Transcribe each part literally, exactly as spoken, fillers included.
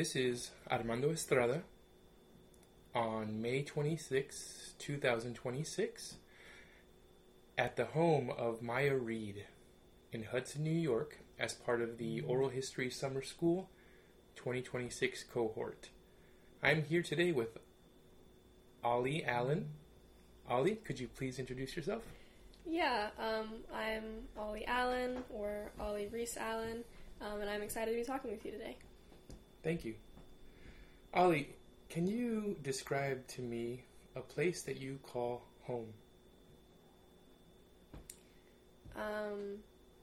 This is Armando Estrada on May twenty-sixth, twenty twenty-six, at the home of Maya Reed in Hudson, New York, as part of the Oral History Summer School twenty twenty-six cohort. I'm here today with Ollie Allen. Ollie, could you please introduce yourself? Yeah, um, I'm Ollie Allen, or Ollie Reese Allen, um, and I'm excited to be talking with you today. Thank you. Ollie, can you describe to me a place that you call home? Um,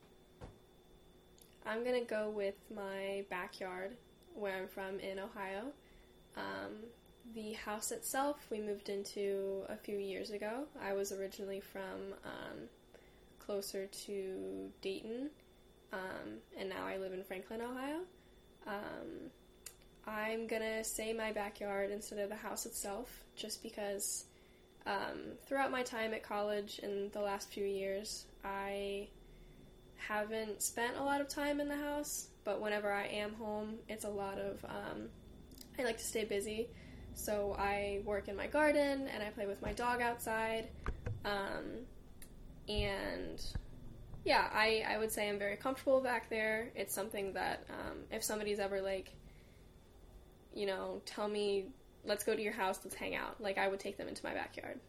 I'm gonna go with my backyard, where I'm from in Ohio. Um, the house itself we moved into a few years ago. I was originally from um, closer to Dayton, um, and now I live in Franklin, Ohio. Um, I'm gonna say my backyard instead of the house itself, just because um, throughout my time at college in the last few years, I haven't spent a lot of time in the house, but whenever I am home, it's a lot of, um, I like to stay busy, so I work in my garden, and I play with my dog outside, um, and yeah, I, I would say I'm very comfortable back there. It's something that, um, if somebody's ever, like, you know, tell me, let's go to your house, let's hang out, like, I would take them into my backyard.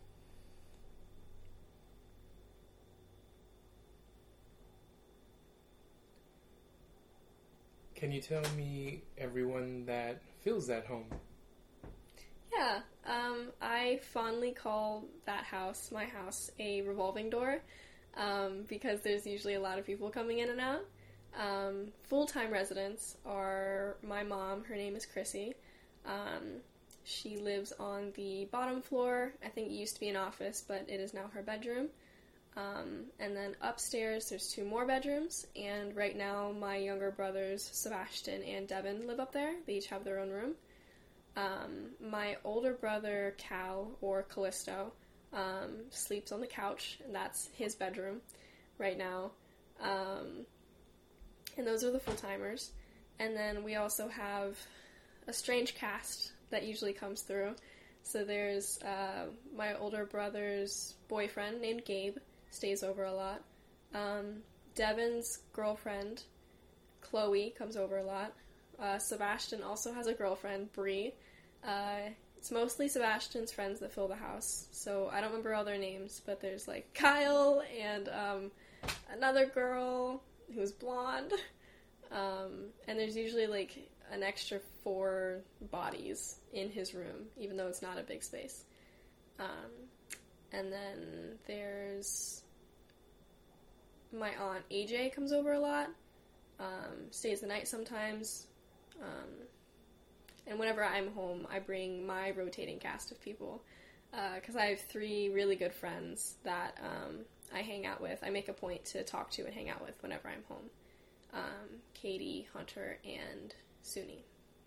Can you tell me everyone that fills that home? Yeah, um, I fondly call that house, my house, a revolving door, um, because there's usually a lot of people coming in and out. Um, full-time residents are my mom, her name is Chrissy. Um, she lives on the bottom floor. I think it used to be an office, but it is now her bedroom. Um, and then upstairs, there's two more bedrooms, and right now my younger brothers, Sebastian and Devin, live up there. They each have their own room. Um, my older brother, Cal, or Callisto, um, sleeps on the couch, and that's his bedroom right now. Um, and those are the full-timers. And then we also have a strange cast that usually comes through. So there's uh, my older brother's boyfriend named Gabe, stays over a lot. Um, Devin's girlfriend, Chloe, comes over a lot. Uh, Sebastian also has a girlfriend, Bree. Uh, it's mostly Sebastian's friends that fill the house, so I don't remember all their names, but there's, like, Kyle and um, another girl who's blonde, um, and there's usually, like, an extra four bodies in his room, even though it's not a big space. Um, and then there's my aunt A J comes over a lot, um, stays the night sometimes, um, and whenever I'm home, I bring my rotating cast of people, because uh, I have three really good friends that um, I hang out with. I make a point to talk to and hang out with whenever I'm home. Um, Katie, Hunter, and Suni.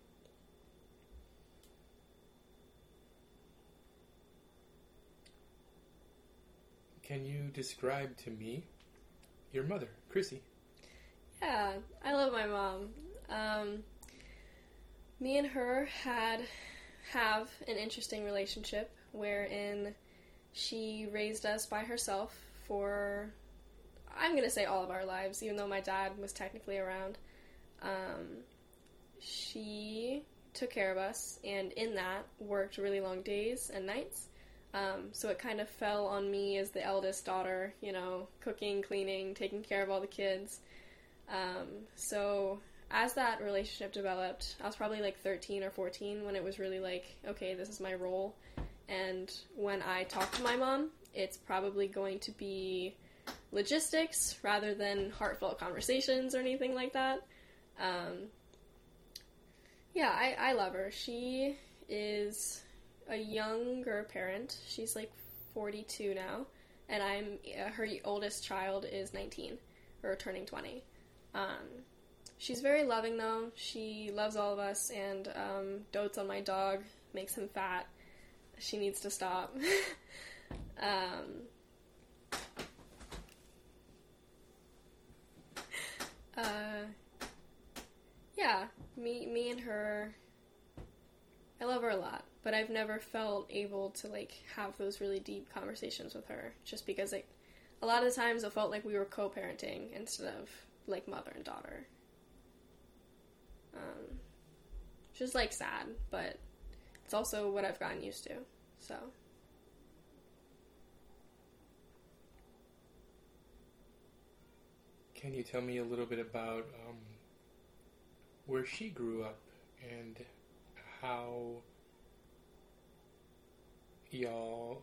Can you describe to me your mother, Chrissy? Yeah, I love my mom. Um, me and her had have an interesting relationship wherein she raised us by herself for, I'm going to say, all of our lives, even though my dad was technically around. Um, she took care of us, and in that, worked really long days and nights. Um, so it kind of fell on me as the eldest daughter, you know, cooking, cleaning, taking care of all the kids. Um, so as that relationship developed, I was probably like thirteen or fourteen when it was really like, okay, this is my role. And when I talk to my mom, it's probably going to be logistics rather than heartfelt conversations or anything like that. Um, yeah, I, I love her. She is a younger parent. She's like forty-two now, and I'm uh, her oldest child is nineteen, or turning twenty. Um, she's very loving though. She loves all of us and um, dotes on my dog, makes him fat. She needs to stop. um, uh, yeah, me, me and her love her a lot, but I've never felt able to, like, have those really deep conversations with her, just because, like, a lot of the times it felt like we were co-parenting instead of, like, mother and daughter. Um, just, like, sad, but it's also what I've gotten used to, so. Can you tell me a little bit about um, where she grew up and how y'all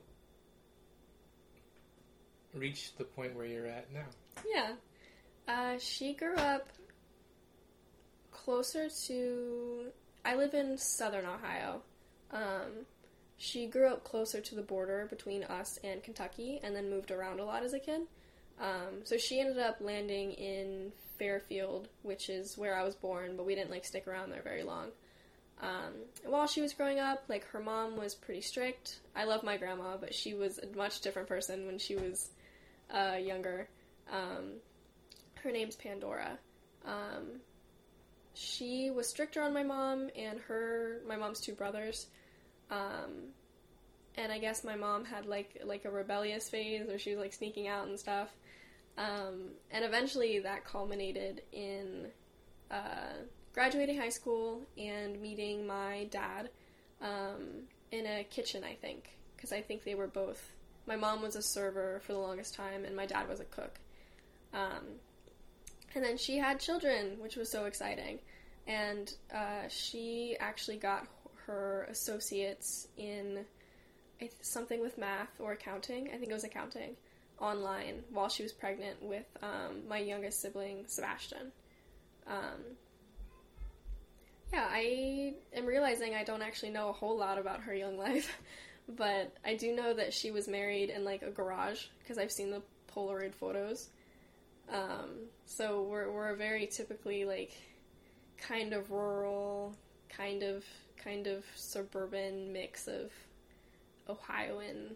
reached the point where you're at now? Yeah. Uh, she grew up closer to... I live in southern Ohio. Um, she grew up closer to the border between us and Kentucky and then moved around a lot as a kid. Um, so she ended up landing in Fairfield, which is where I was born, but we didn't, like, stick around there very long. Um, while she was growing up, like, her mom was pretty strict. I love my grandma, but she was a much different person when she was uh, younger. Um, her name's Pandora. Um, she was stricter on my mom and her, my mom's two brothers. Um, and I guess my mom had, like, like a rebellious phase where she was, like, sneaking out and stuff. Um, and eventually that culminated in uh, graduating high school and meeting my dad um, in a kitchen, I think, because I think they were both, my mom was a server for the longest time and my dad was a cook. Um, and then she had children, which was so exciting, and uh, she actually got her associates in something with math or accounting, I think it was accounting, online while she was pregnant with um, my youngest sibling, Sebastian. Um, yeah, I am realizing I don't actually know a whole lot about her young life, but I do know that she was married in, like, a garage, because I've seen the Polaroid photos. Um, so we're, we're a very typically, like, kind of rural, kind of, kind of suburban mix of Ohioan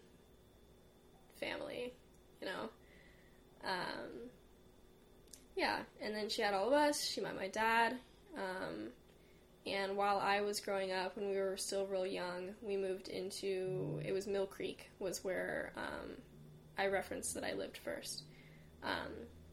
family, you know. Um, yeah, and then she had all of us. She met my dad. Um, and while I was growing up, when we were still real young, we moved into, it was Mill Creek, was where um, I referenced that I lived first. Um,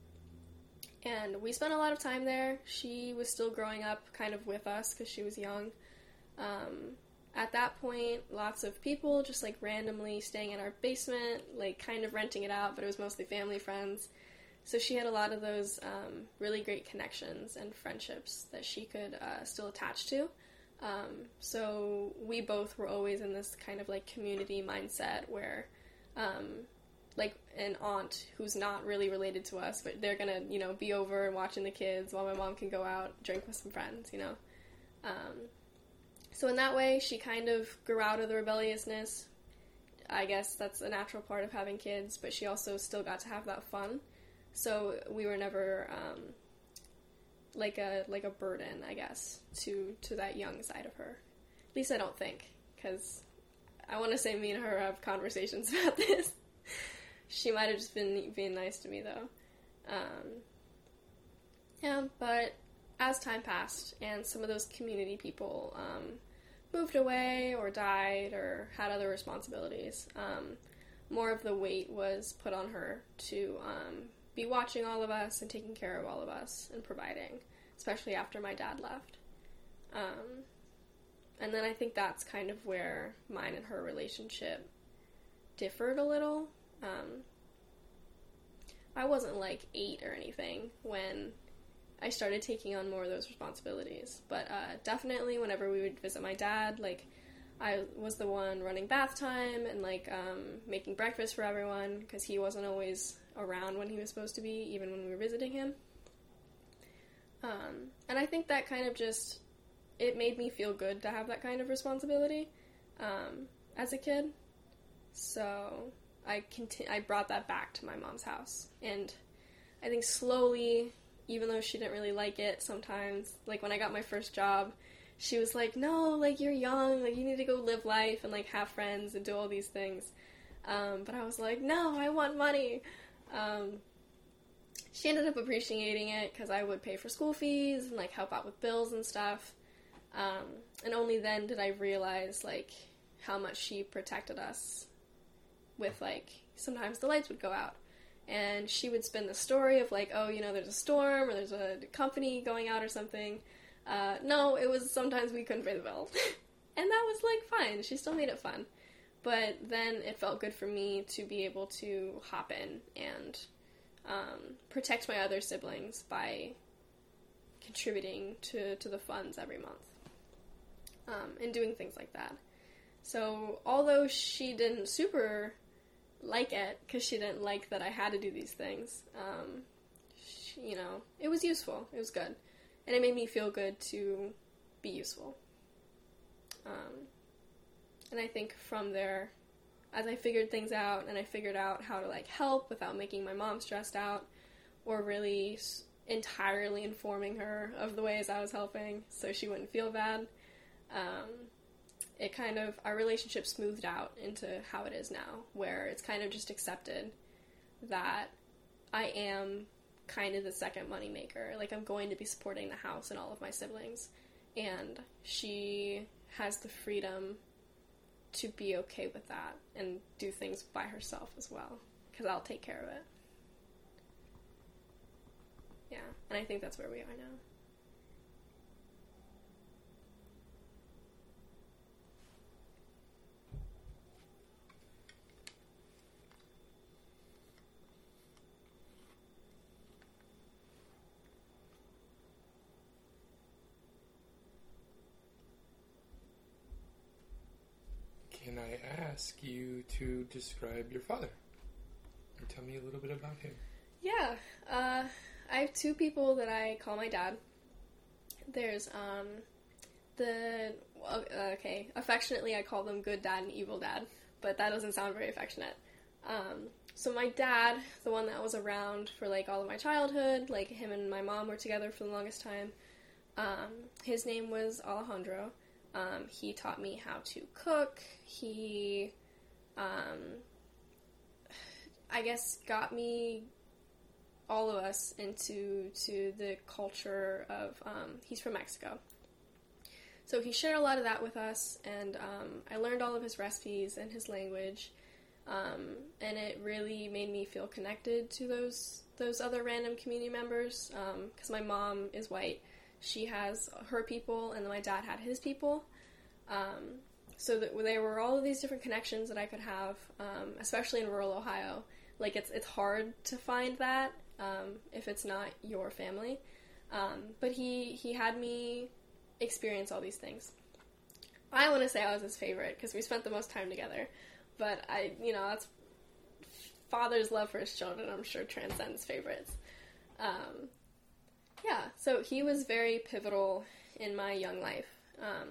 and we spent a lot of time there. She was still growing up kind of with us because she was young. Um, At that point, lots of people just, like, randomly staying in our basement, like, kind of renting it out, but it was mostly family friends. So she had a lot of those um, really great connections and friendships that she could uh, still attach to. Um, so we both were always in this kind of, like, community mindset where, um, like, an aunt who's not really related to us, but they're gonna, you know, be over and watching the kids while my mom can go out, drink with some friends, you know. Um... So in that way, she kind of grew out of the rebelliousness. I guess that's a natural part of having kids, but she also still got to have that fun. So we were never um, like a like a burden, I guess, to, to that young side of her. At least I don't think, because I want to say me and her have conversations about this. She might have just been being nice to me, though. Um, yeah, but as time passed and some of those community people um, moved away or died or had other responsibilities, um, more of the weight was put on her to um, be watching all of us and taking care of all of us and providing, especially after my dad left. Um, and then I think that's kind of where mine and her relationship differed a little. Um, I wasn't like eight or anything when I started taking on more of those responsibilities. But uh, definitely whenever we would visit my dad, like, I was the one running bath time and, like, um, making breakfast for everyone, because he wasn't always around when he was supposed to be, even when we were visiting him. Um, and I think that kind of just, it made me feel good to have that kind of responsibility um, as a kid. So I conti- I brought that back to my mom's house. And I think slowly, even though she didn't really like it sometimes, like when I got my first job, she was like, no, like, you're young, like, you need to go live life and, like, have friends and do all these things. Um, but I was like, no, I want money. Um, she ended up appreciating it because I would pay for school fees and, like, help out with bills and stuff. Um, and only then did I realize, like, how much she protected us with, like, sometimes the lights would go out. And she would spin the story of, like, oh, you know, there's a storm, or there's a company going out or something. Uh, no, it was sometimes we couldn't pay the bill. And that was, like, fine. She still made it fun. But then it felt good for me to be able to hop in and um, protect my other siblings by contributing to, to the funds every month. Um, and doing things like that. So, although she didn't super like it, because she didn't like that I had to do these things, um, she, you know, it was useful. It was good. And it made me feel good to be useful. Um, and I think from there, as I figured things out, and I figured out how to, like, help without making my mom stressed out, or really entirely informing her of the ways I was helping so she wouldn't feel bad, um, it kind of, our relationship smoothed out into how it is now, where it's kind of just accepted that I am kind of the second moneymaker. Like, I'm going to be supporting the house and all of my siblings, and she has the freedom to be okay with that and do things by herself as well, because I'll take care of it. Yeah, and I think that's where we are now. Can I ask you to describe your father? Or tell me a little bit about him. Yeah, uh, I have two people that I call my dad. There's, um, the, okay, affectionately I call them good dad and evil dad, but that doesn't sound very affectionate. Um, so my dad, the one that was around for, like, all of my childhood, like, him and my mom were together for the longest time, um, his name was Alejandro. Um, he taught me how to cook. He, um, I guess, got me, all of us, into to the culture of, um, he's from Mexico. So he shared a lot of that with us, and um, I learned all of his recipes and his language, um, and it really made me feel connected to those those other random community members, because um, my mom is white. She has her people, and then my dad had his people. Um, so that there were all of these different connections that I could have, um, especially in rural Ohio. Like, it's it's hard to find that um, if it's not your family. Um, but he, he had me experience all these things. I want to say I was his favorite, because we spent the most time together. But, I, you know, that's father's love for his children, I'm sure, transcends favorites. Um, yeah, so he was very pivotal in my young life. Um,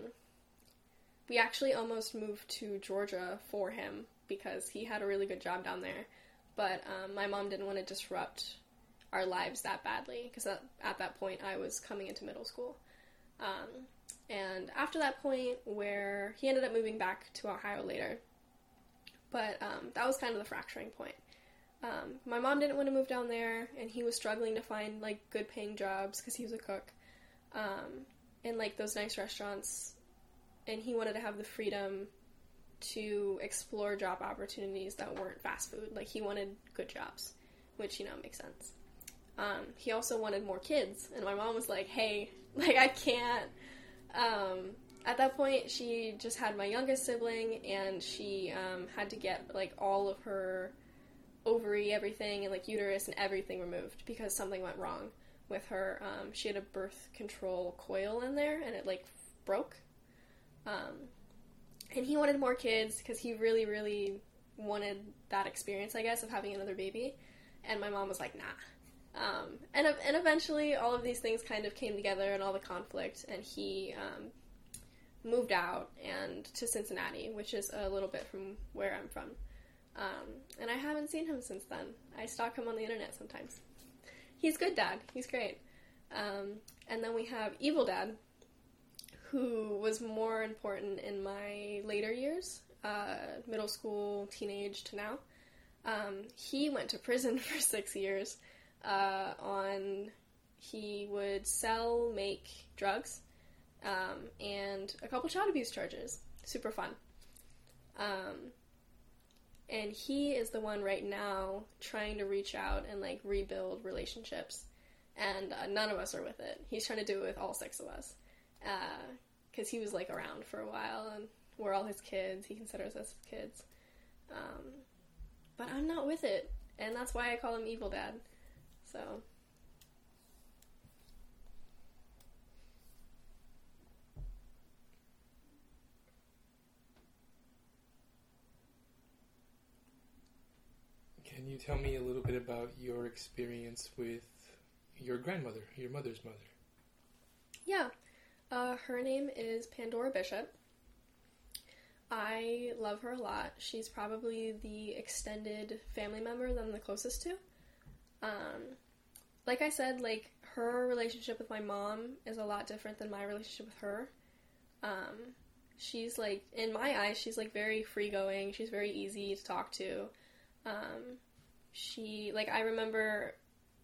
we actually almost moved to Georgia for him, because he had a really good job down there. But um, my mom didn't want to disrupt our lives that badly, because at, at that point I was coming into middle school. Um, and after that point, where he ended up moving back to Ohio later, but um, that was kind of the fracturing point. Um, my mom didn't want to move down there, and he was struggling to find, like, good paying jobs, because he was a cook, um, in, like, those nice restaurants, and he wanted to have the freedom to explore job opportunities that weren't fast food. Like, he wanted good jobs, which, you know, makes sense. Um, he also wanted more kids, and my mom was like, hey, like, I can't. Um, at that point, she just had my youngest sibling, and she um, had to get, like, all of her ovary, everything, and, like, uterus and everything removed, because something went wrong with her. Um, she had a birth control coil in there, and it, like, broke. Um, and he wanted more kids, because he really, really wanted that experience, I guess, of having another baby. And my mom was like, nah. Um, and, and eventually, all of these things kind of came together, and all the conflict, and he um, moved out and to Cincinnati, which is a little bit from where I'm from. Um, and I haven't seen him since then. I stalk him on the internet sometimes. He's good dad. He's great. Um, and then we have Evil Dad, who was more important in my later years, uh, middle school, teenage to now. Um, he went to prison for six years uh, on, he would sell, make drugs, um, and a couple child abuse charges. Super fun. Um, and he is the one right now trying to reach out and, like, rebuild relationships. And uh, none of us are with it. He's trying to do it with all six of us. Because uh, he was, like, around for a while, and we're all his kids. He considers us his kids. Um, but I'm not with it. And that's why I call him Evil Dad. So... Can you tell me a little bit about your experience with your grandmother, your mother's mother? Yeah. Uh, her name is Pandora Bishop. I love her a lot. She's probably the extended family member that I'm the closest to. Um, like I said, like, her relationship with my mom is a lot different than my relationship with her. Um, she's, like, in my eyes, she's, like, very free-going. She's very easy to talk to. Um, she, like, I remember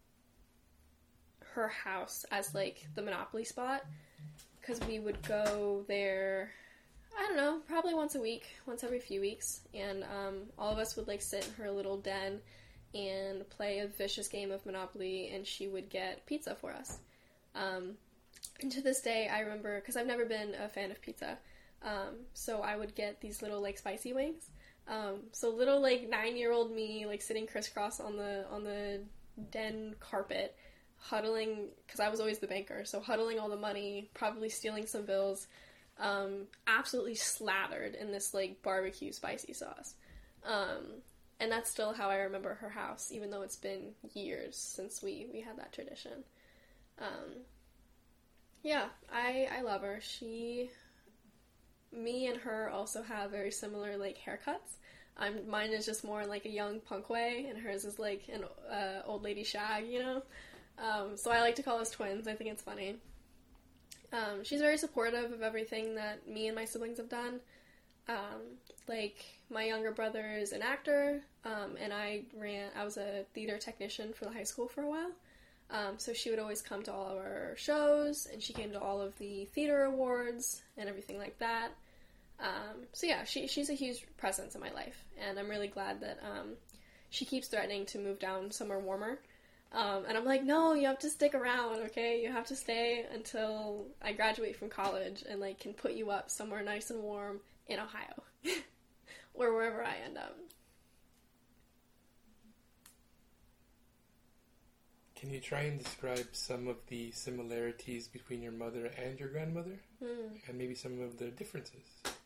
her house as, like, the Monopoly spot, because we would go there, I don't know, probably once a week, once every few weeks, and, um, all of us would, like, sit in her little den and play a vicious game of Monopoly, and she would get pizza for us. Um, and to this day, I remember, because I've never been a fan of pizza, um, so I would get these little, like, spicy wings. Um, so little, like, nine-year-old me, like, sitting crisscross on the, on the den carpet, huddling, because I was always the banker, so huddling all the money, probably stealing some bills, um, absolutely slathered in this, like, barbecue spicy sauce. Um, and that's still how I remember her house, even though it's been years since we, we had that tradition. Um, yeah, I, I love her. She... Me and her also have very similar, like, haircuts. Um, mine is just more like a young punk way, and hers is like an uh, old lady shag, you know? Um, so I like to call us twins. I think it's funny. Um, she's very supportive of everything that me and my siblings have done. Um, like, my younger brother is an actor, um, and I ran, I was a theater technician for the high school for a while. Um, so she would always come to all of our shows, and she came to all of the theater awards and everything like that. Um, so yeah, she she's a huge presence in my life, and I'm really glad that um, she keeps threatening to move down somewhere warmer. Um, and I'm like, no, you have to stick around, okay? You have to stay until I graduate from college and, like, can put you up somewhere nice and warm in Ohio. Or wherever I end up. Can you try and describe some of the similarities between your mother and your grandmother? Mm. And maybe some of the differences?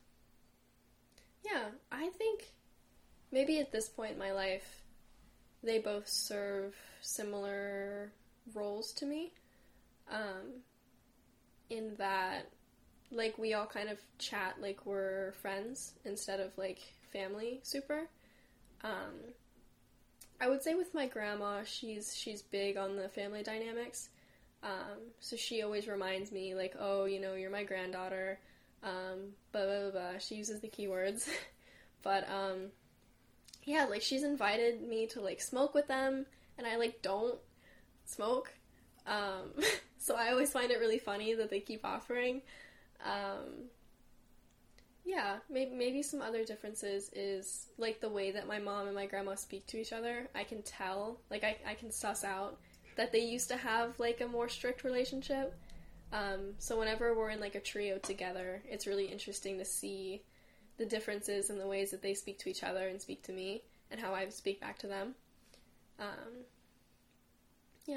Yeah, I think maybe at this point in my life, they both serve similar roles to me. Um, in that, like, we all kind of chat like we're friends instead of, like, family super. Um, I would say with my grandma, she's she's big on the family dynamics. Um, so she always reminds me, like, oh, you know, you're my granddaughter, um, blah, blah, blah, blah. She uses the keywords. But, um, yeah, like, she's invited me to, like, smoke with them, and I, like, don't smoke. Um, so I always find it really funny that they keep offering. Um, yeah, maybe, maybe some other differences is, like, the way that my mom and my grandma speak to each other. I can tell, like, I, I can suss out that they used to have, like, a more strict relationship. Um, so whenever we're in, like, a trio together, it's really interesting to see the differences in the ways that they speak to each other and speak to me, and how I speak back to them. Um, yeah.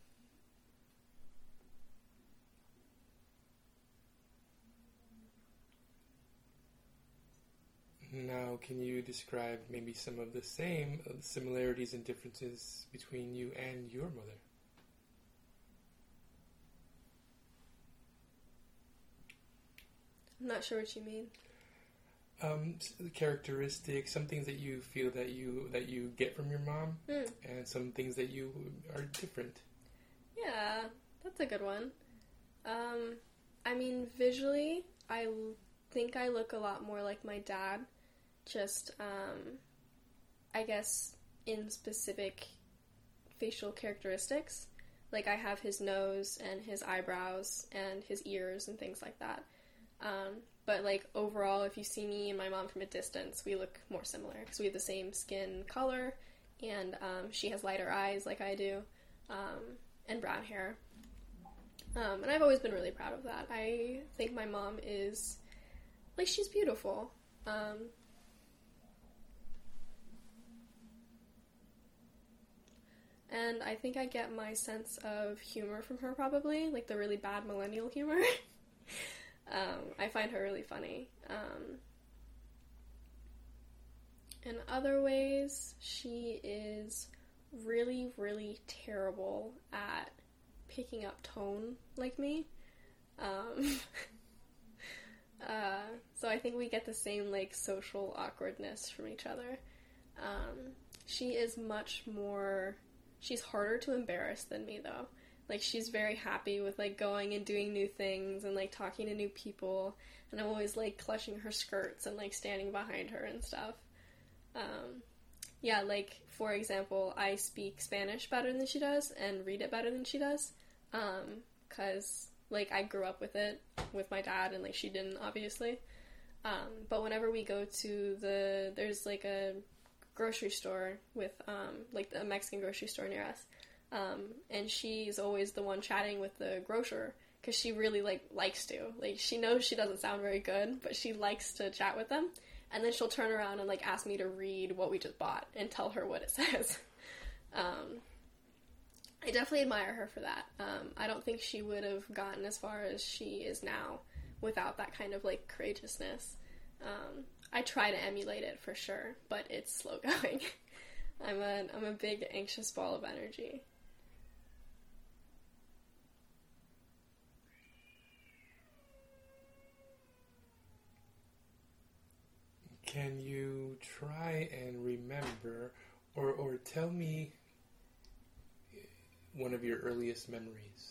Now, can you describe maybe some of the same uh, similarities and differences between you and your mother? I'm not sure what you mean. Um, characteristics, some things that you feel that you that you get from your mom, Mm. and some things that you are different. Yeah, that's a good one. Um, I mean, visually, I l- think I look a lot more like my dad. Just, um, I guess, in specific facial characteristics. Like, I have his nose and his eyebrows and his ears and things like that. Um, but, like, overall, if you see me and my mom from a distance, we look more similar because we have the same skin color, and um, she has lighter eyes like I do, um, and brown hair. Um, and I've always been really proud of that. I think my mom is, like, she's beautiful. Um, and I think I get my sense of humor from her, probably, like the really bad millennial humor. um, I find her really funny. Um, in other ways, she is really, really terrible at picking up tone like me. Um, uh, so I think we get the same, like, social awkwardness from each other. Um, she is much more, she's harder to embarrass than me, though. Like, she's very happy with, like, going and doing new things and, like, talking to new people, and I'm always, like, clutching her skirts and, like, standing behind her and stuff. Um, yeah, like, for example, I speak Spanish better than she does and read it better than she does. Um, cause, like, I grew up with it with my dad, and, like, she didn't, obviously. Um, but whenever we go to the, there's, like, a grocery store with, um, like, a Mexican grocery store near us, um, and she's always the one chatting with the grocer, cause she really, like, likes to. Like, she knows she doesn't sound very good, but she likes to chat with them, and then she'll turn around and, like, ask me to read what we just bought and tell her what it says. um... I definitely admire her for that. Um, I don't think she would have gotten as far as she is now without that kind of, like, courageousness. Um, I try to emulate it for sure, but it's slow going. I'm a, I'm a big anxious ball of energy. Can you try and remember, or, or tell me one of your earliest memories?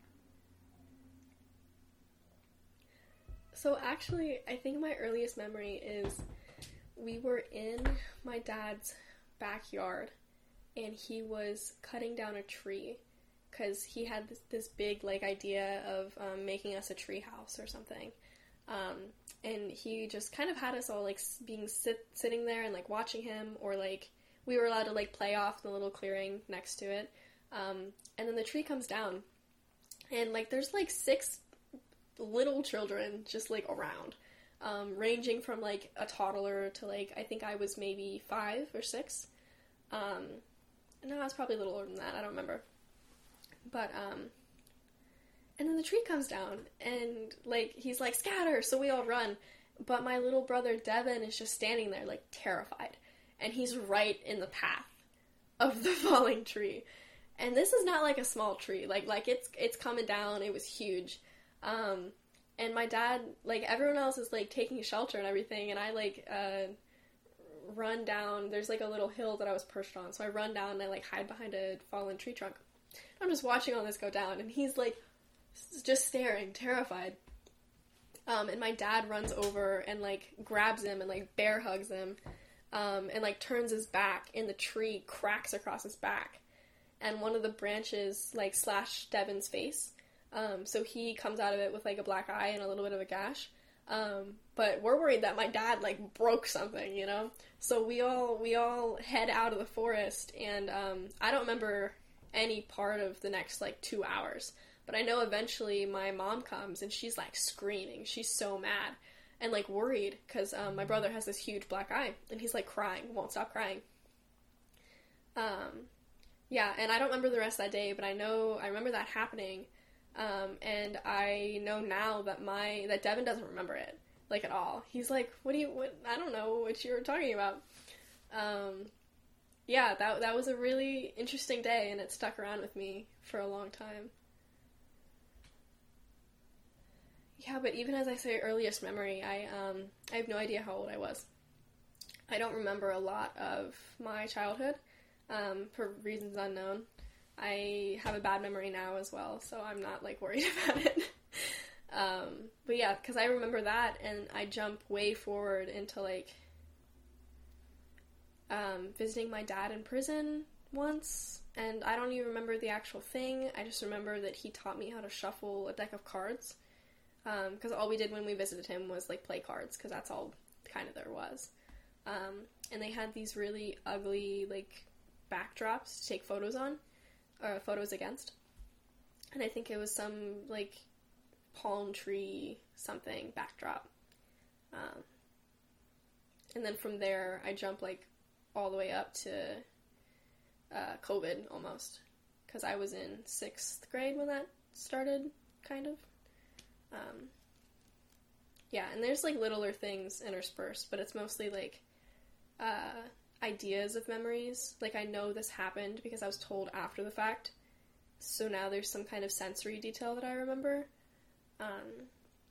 So actually, I think my earliest memory is we were in my dad's backyard, and he was cutting down a tree because he had this, this big, like, idea of um, making us a tree house or something. Um, and he just kind of had us all, like, being sit- sitting there and, like, watching him, or, like, we were allowed to, like, play off the little clearing next to it. Um, and then the tree comes down, and, like, there's, like, six little children just, like, around, um, ranging from, like, a toddler to, like, I think I was maybe five or six, um, no, I was probably a little older than that, I don't remember, but, um, and then the tree comes down, and, like, he's like, scatter, so we all run, but my little brother Devin is just standing there, like, terrified, and he's right in the path of the falling tree. And this is not, like, a small tree. Like, like it's it's coming down. It was huge. Um, and my dad, like, everyone else is, like, taking shelter and everything. And I, like, uh, run down. There's, like, a little hill that I was perched on. So I run down and I, like, hide behind a fallen tree trunk. I'm just watching all this go down. And he's, like, just staring, terrified. Um, and my dad runs over and, like, grabs him and, like, bear hugs him. Um, and, like, turns his back. And the tree cracks across his back. And one of the branches, like, slashed Devin's face. Um, so he comes out of it with, like, a black eye and a little bit of a gash. Um, but we're worried that my dad, like, broke something, you know? So we all, we all head out of the forest, and, um, I don't remember any part of the next, like, two hours. But I know eventually my mom comes, and she's, like, screaming. She's so mad. And, like, worried, because, um, my brother has this huge black eye, and he's, like, crying, won't stop crying. Um... Yeah, and I don't remember the rest of that day, but I know, I remember that happening, um, and I know now that my, that Devin doesn't remember it, like, at all. He's like, what do you, what, I don't know what you were talking about. Um, yeah, that, that was a really interesting day, and it stuck around with me for a long time. Yeah, but even as I say earliest memory, I, um, I have no idea how old I was. I don't remember a lot of my childhood. Um, for reasons unknown. I have a bad memory now as well, so I'm not, like, worried about it. um, but yeah, because I remember that, and I jump way forward into, like, um, visiting my dad in prison once, and I don't even remember the actual thing. I just remember that he taught me how to shuffle a deck of cards, because um, all we did when we visited him was, like, play cards, because that's all kind of there was. Um, and they had these really ugly, like, backdrops to take photos on, or photos against. And I think it was some, like, palm tree something backdrop. Um, and then from there, I jumped, like, all the way up to uh, COVID, almost. Because I was in sixth grade when that started, kind of. Um, yeah, and there's, like, littler things interspersed, but it's mostly, like, uh, ideas of memories. Like, I know this happened because I was told after the fact. So now there's some kind of sensory detail that I remember. Um,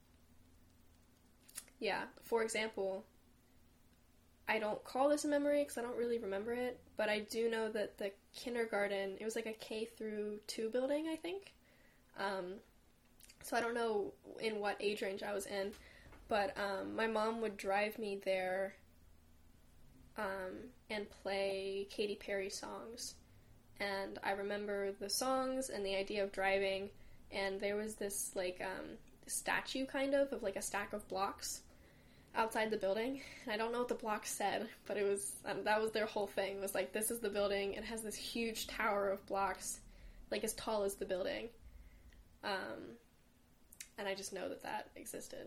yeah, for example, I don't call this a memory because I don't really remember it, but I do know that the kindergarten, it was like a K through two building, I think. Um, so I don't know in what age range I was in, but um, my mom would drive me there um, and play Katy Perry songs. And I remember the songs and the idea of driving, and there was this, like, um, statue, kind of, of, like, a stack of blocks outside the building. And I don't know what the blocks said, but it was, um, that was their whole thing, was, like, this is the building, it has this huge tower of blocks, like, as tall as the building. Um, and I just know that that existed.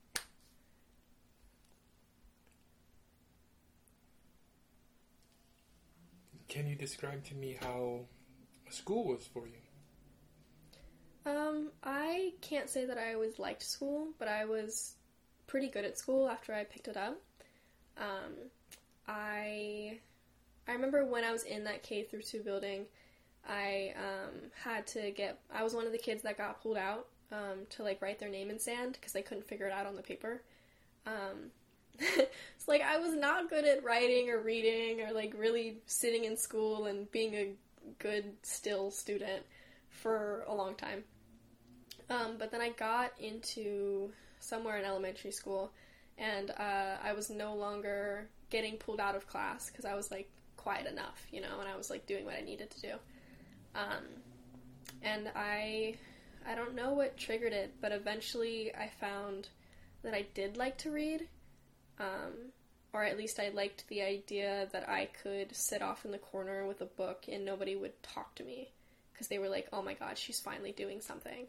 Can you describe to me how school was for you? Um, I can't say that I always liked school, but I was pretty good at school after I picked it up. Um, I I remember when I was in that K through two building, I um, had to get, I was one of the kids that got pulled out um, to, like, write their name in sand because they couldn't figure it out on the paper. Um, it's like I was not good at writing or reading or, like, really sitting in school and being a good, still student for a long time. Um, but then I got into somewhere in elementary school, and uh, I was no longer getting pulled out of class because I was, like, quiet enough, you know, and I was, like, doing what I needed to do. Um, and I, I don't know what triggered it, but eventually I found that I did like to read. Um, or at least I liked the idea that I could sit off in the corner with a book and nobody would talk to me. Because they were like, oh my god, she's finally doing something.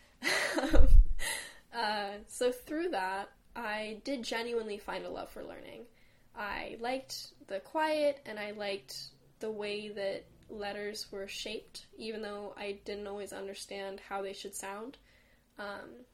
uh, so through that, I did genuinely find a love for learning. I liked the quiet, and I liked the way that letters were shaped, even though I didn't always understand how they should sound. Um,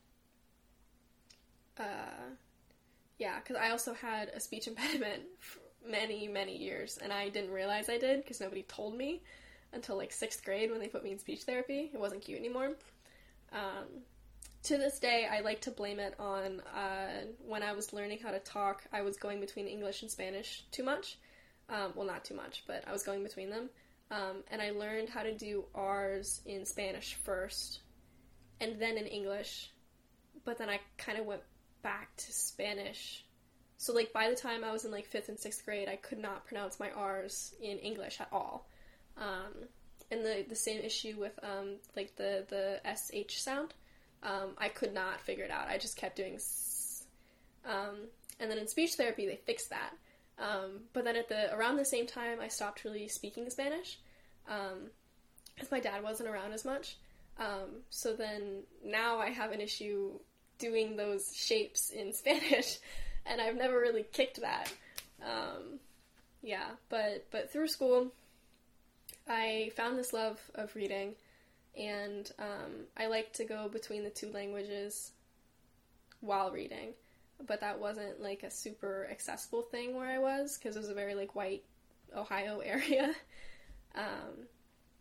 uh... Yeah, because I also had a speech impediment for many, many years, and I didn't realize I did because nobody told me until, like, sixth grade when they put me in speech therapy. It wasn't cute anymore. Um, to this day, I like to blame it on uh, when I was learning how to talk, I was going between English and Spanish too much. Um, well, not too much, but I was going between them. Um, and I learned how to do R's in Spanish first, and then in English, but then I kind of went back to Spanish. So, like, by the time I was in, like, fifth and sixth grade, I could not pronounce my R's in English at all. Um, and the the same issue with, um, like, the, the S H sound. Um, I could not figure it out. I just kept doing s. Um, and then in speech therapy, they fixed that. Um, but then at the, around the same time, I stopped really speaking Spanish. Um, because my dad wasn't around as much. Um, so then, now I have an issue doing those shapes in Spanish, and I've never really kicked that. Um, yeah, but, but through school, I found this love of reading, and um, I like to go between the two languages while reading, but that wasn't, like, a super accessible thing where I was, because it was a very, like, white Ohio area. um,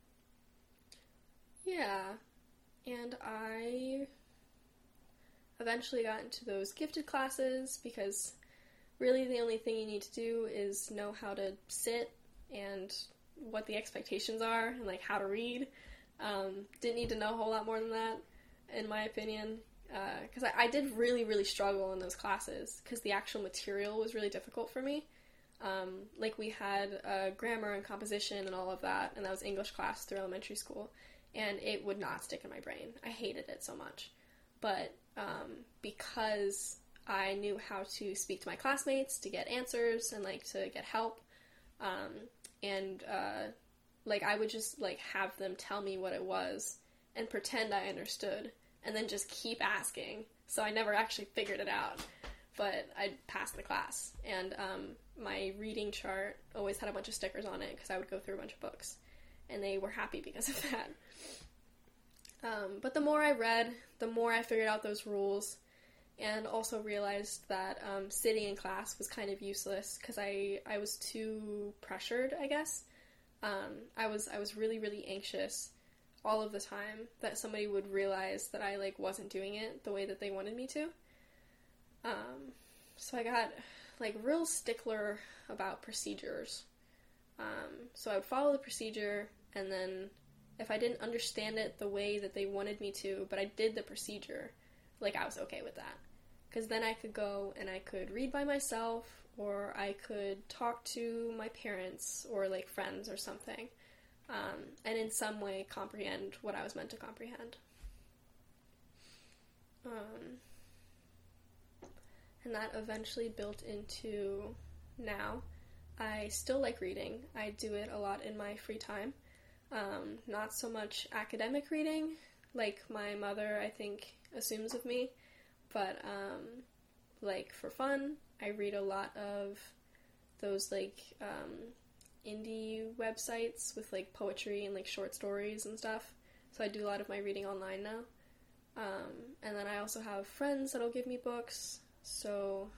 yeah, and I eventually got into those gifted classes because really the only thing you need to do is know how to sit and what the expectations are and, like, how to read. Um, didn't need to know a whole lot more than that, in my opinion, because uh, I, I did really, really struggle in those classes because the actual material was really difficult for me. Um, like we had uh, grammar and composition and all of that, and that was English class through elementary school, and it would not stick in my brain. I hated it so much. But um, because I knew how to speak to my classmates to get answers and like to get help, um, and uh, like I would just like have them tell me what it was and pretend I understood, and then just keep asking. So I never actually figured it out, but I passed the class. And um, my reading chart always had a bunch of stickers on it because I would go through a bunch of books, and they were happy because of that. Um, but the more I read, the more I figured out those rules, and also realized that um, sitting in class was kind of useless because I, I was too pressured, I guess. Um, I was I was really, really anxious all of the time that somebody would realize that I, like, wasn't doing it the way that they wanted me to. Um, so I got, like, real stickler about procedures. Um, so I would follow the procedure, and then if I didn't understand it the way that they wanted me to, but I did the procedure, like, I was okay with that. Because then I could go and I could read by myself, or I could talk to my parents or, like, friends or something. Um, and in some way comprehend what I was meant to comprehend. Um, and that eventually built into now. I still like reading. I do it a lot in my free time. Um, not so much academic reading, like my mother, I think, assumes of me, but, um, like, for fun, I read a lot of those, like, um, indie websites with, like, poetry and, like, short stories and stuff. So I do a lot of my reading online now. Um, and then I also have friends that'll give me books. So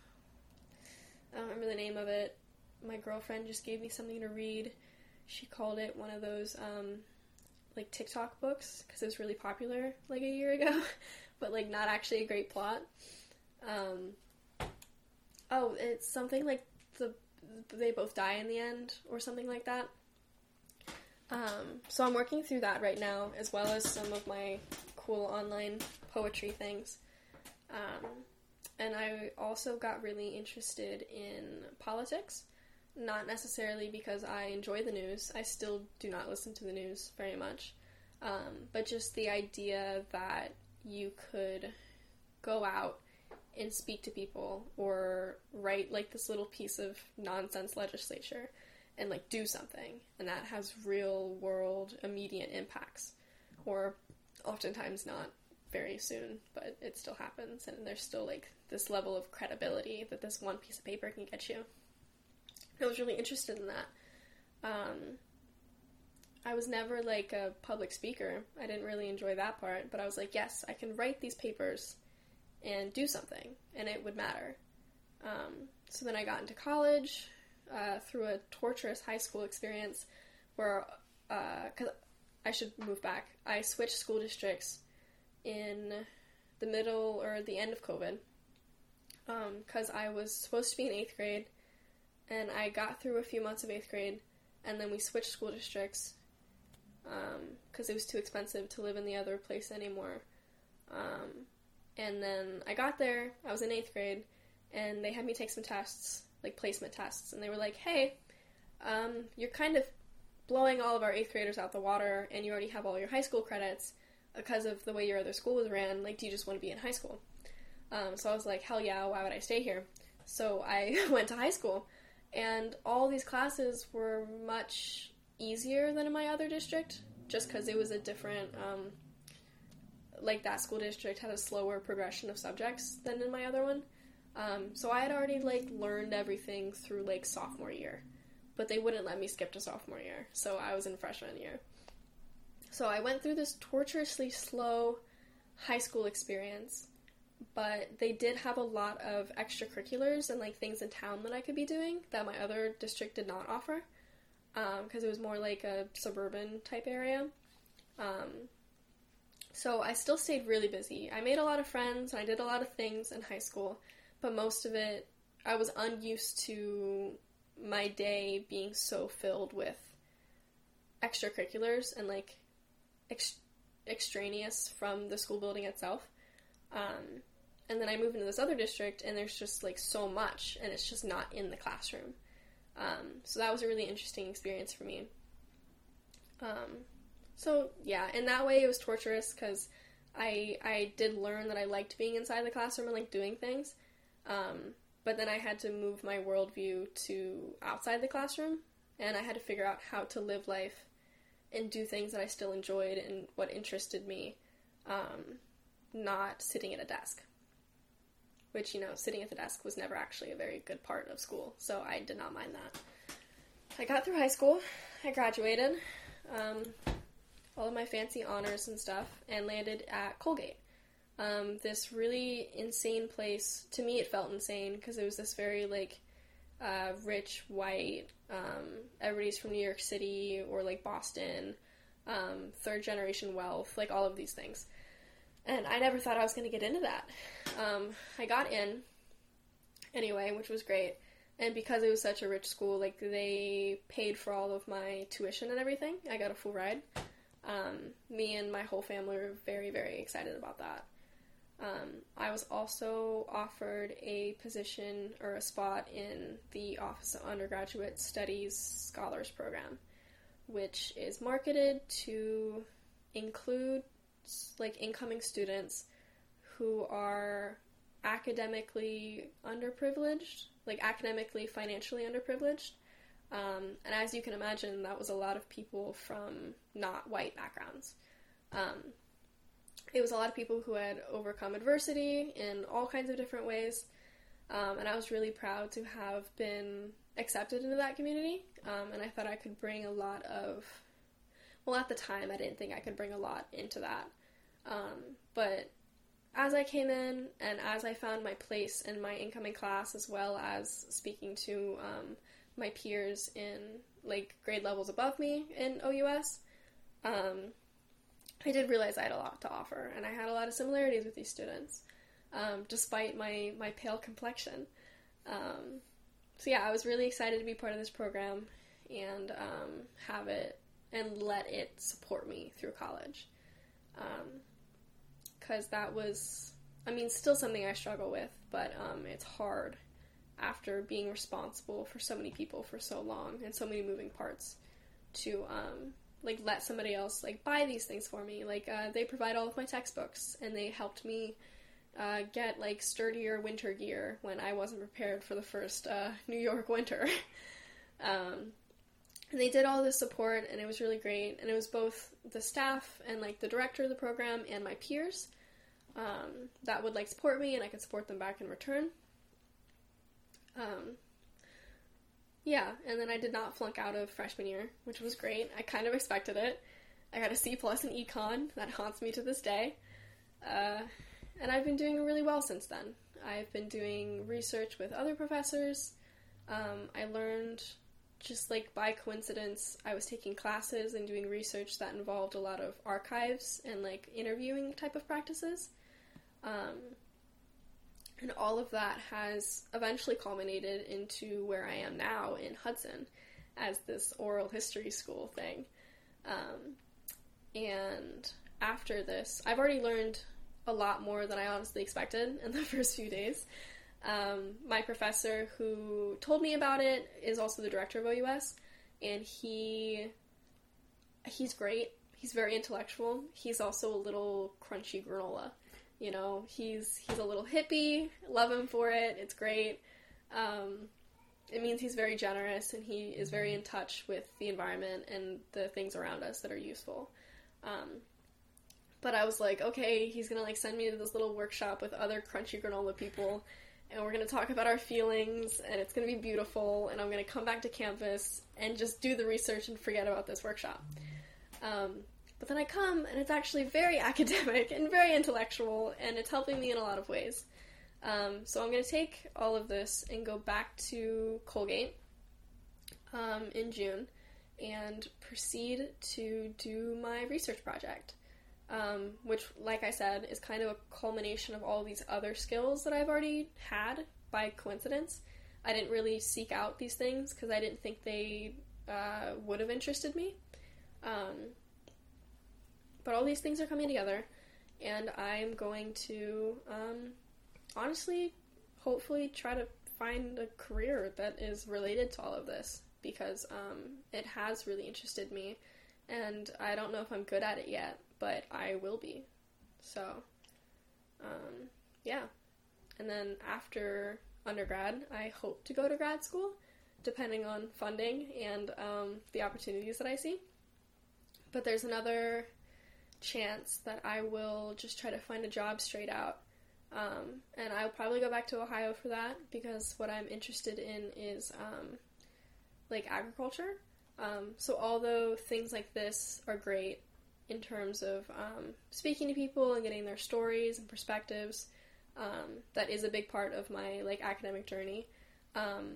I don't remember the name of it. My girlfriend just gave me something to read. She called it one of those, um, like, TikTok books, because it was really popular, like, a year ago. But, like, not actually a great plot. Um, oh, it's something like the They Both Die in the End, or something like that. Um, so I'm working through that right now, as well as some of my cool online poetry things. Um, and I also got really interested in politics, not necessarily because I enjoy the news. I still do not listen to the news very much. Um, but just the idea that you could go out and speak to people, or write, like, this little piece of nonsense legislature and, like, do something, and that has real world immediate impacts, or oftentimes not very soon, but it still happens, and there's still, like, this level of credibility that this one piece of paper can get you. I was really interested in that. Um, I was never, like, a public speaker. I didn't really enjoy that part, but I was like, yes, I can write these papers and do something, and it would matter. Um, so then I got into college uh, through a torturous high school experience where, because uh, I should move back, I switched school districts in the middle or the end of COVID, because um, I was supposed to be in eighth grade, and I got through a few months of eighth grade, and then we switched school districts because um, it was too expensive to live in the other place anymore. Um, And then I got there, I was in eighth grade, and they had me take some tests, like placement tests, and they were like, hey, um, you're kind of blowing all of our eighth graders out the water, and you already have all your high school credits because of the way your other school was ran, like, do you just want to be in high school? Um, so I was like, hell yeah, why would I stay here? So I went to high school, and all these classes were much easier than in my other district, just because it was a different, um, like, that school district had a slower progression of subjects than in my other one. Um, so I had already, like, learned everything through, like, sophomore year. But they wouldn't let me skip to sophomore year, so I was in freshman year. So I went through this torturously slow high school experience, but they did have a lot of extracurriculars and, like, things in town that I could be doing that my other district did not offer, because um, it was more like a suburban type area. Um, so I still stayed really busy. I made a lot of friends, and I did a lot of things in high school, but most of it, I was unused to my day being so filled with extracurriculars and, like, ex- extraneous from the school building itself. Um, and then I moved into this other district, and there's just, like, so much, and it's just not in the classroom. Um, so that was a really interesting experience for me. Um, so yeah, in that way it was torturous because I I did learn that I liked being inside the classroom and like doing things. Um, but then I had to move my worldview to outside the classroom, and I had to figure out how to live life and do things that I still enjoyed and what interested me, um, not sitting at a desk. Which, you know, sitting at the desk was never actually a very good part of school, so I did not mind that. I got through high school, I graduated, um, all of my fancy honors and stuff, and landed at Colgate. Um, this really insane place. To me, it felt insane, because it was this very, like, uh, rich, white, um, everybody's from New York City, or, like, Boston, um, third-generation wealth, like, all of these things. And I never thought I was going to get into that. Um, I got in, anyway, which was great. And because it was such a rich school, like, they paid for all of my tuition and everything. I got a full ride. Um, me and my whole family were very, very excited about that. Um, I was also offered a position or a spot in the Office of Undergraduate Studies Scholars Program, which is marketed to include like incoming students who are academically underprivileged, like academically, financially underprivileged. Um, and as you can imagine, that was a lot of people from not white backgrounds. Um, it was a lot of people who had overcome adversity in all kinds of different ways. Um, and I was really proud to have been accepted into that community. Um, and I thought I could bring a lot of, well, at the time, I didn't think I could bring a lot into that. Um, but as I came in and as I found my place in my incoming class, as well as speaking to um, my peers in like grade levels above me in O U S, um, I did realize I had a lot to offer, and I had a lot of similarities with these students, um, despite my, my pale complexion. Um, so yeah, I was really excited to be part of this program and um, have it and let it support me through college. Um, because that was, I mean, still something I struggle with, but um, it's hard after being responsible for so many people for so long and so many moving parts to, um, like, let somebody else, like, buy these things for me. Like, uh, they provide all of my textbooks, and they helped me uh, get, like, sturdier winter gear when I wasn't prepared for the first uh, New York winter. um, And they did all this support, and it was really great. And it was both the staff and, like, the director of the program and my peers um, that would, like, support me, and I could support them back in return. Um, yeah, and then I did not flunk out of freshman year, which was great. I kind of expected it. I got a C plus in econ. That haunts me to this day. Uh, and I've been doing really well since then. I've been doing research with other professors. Um, I learned... Just, like, by coincidence, I was taking classes and doing research that involved a lot of archives and, like, interviewing type of practices. Um, and all of that has eventually culminated into where I am now in Hudson as this oral history school thing. Um, and after this, I've already learned a lot more than I honestly expected in the first few days. Um, my professor who told me about it is also the director of O U S, and he, he's great. He's very intellectual. He's also a little crunchy granola. You know, he's, he's a little hippie. Love him for it. It's great. Um, it means he's very generous, and he is very in touch with the environment and the things around us that are useful. Um, but I was like, okay, he's gonna, like, send me to this little workshop with other crunchy granola people, and we're going to talk about our feelings, and it's going to be beautiful, and I'm going to come back to campus and just do the research and forget about this workshop. Um, but then I come, and it's actually very academic and very intellectual, and it's helping me in a lot of ways. Um, so I'm going to take all of this and go back to Colgate um, in June and proceed to do my research project. Um, which, like I said, is kind of a culmination of all these other skills that I've already had by coincidence. I didn't really seek out these things because I didn't think they uh, would have interested me. Um, but all these things are coming together, and I'm going to, um, honestly, hopefully try to find a career that is related to all of this, because um, it has really interested me, and I don't know if I'm good at it yet, but I will be. So, um, yeah. And then after undergrad, I hope to go to grad school, depending on funding and um, the opportunities that I see. But there's another chance that I will just try to find a job straight out. Um, and I'll probably go back to Ohio for that, because what I'm interested in is, um, like, agriculture. Um, so although things like this are great in terms of um, speaking to people and getting their stories and perspectives, um, that is a big part of my, like, academic journey. Um,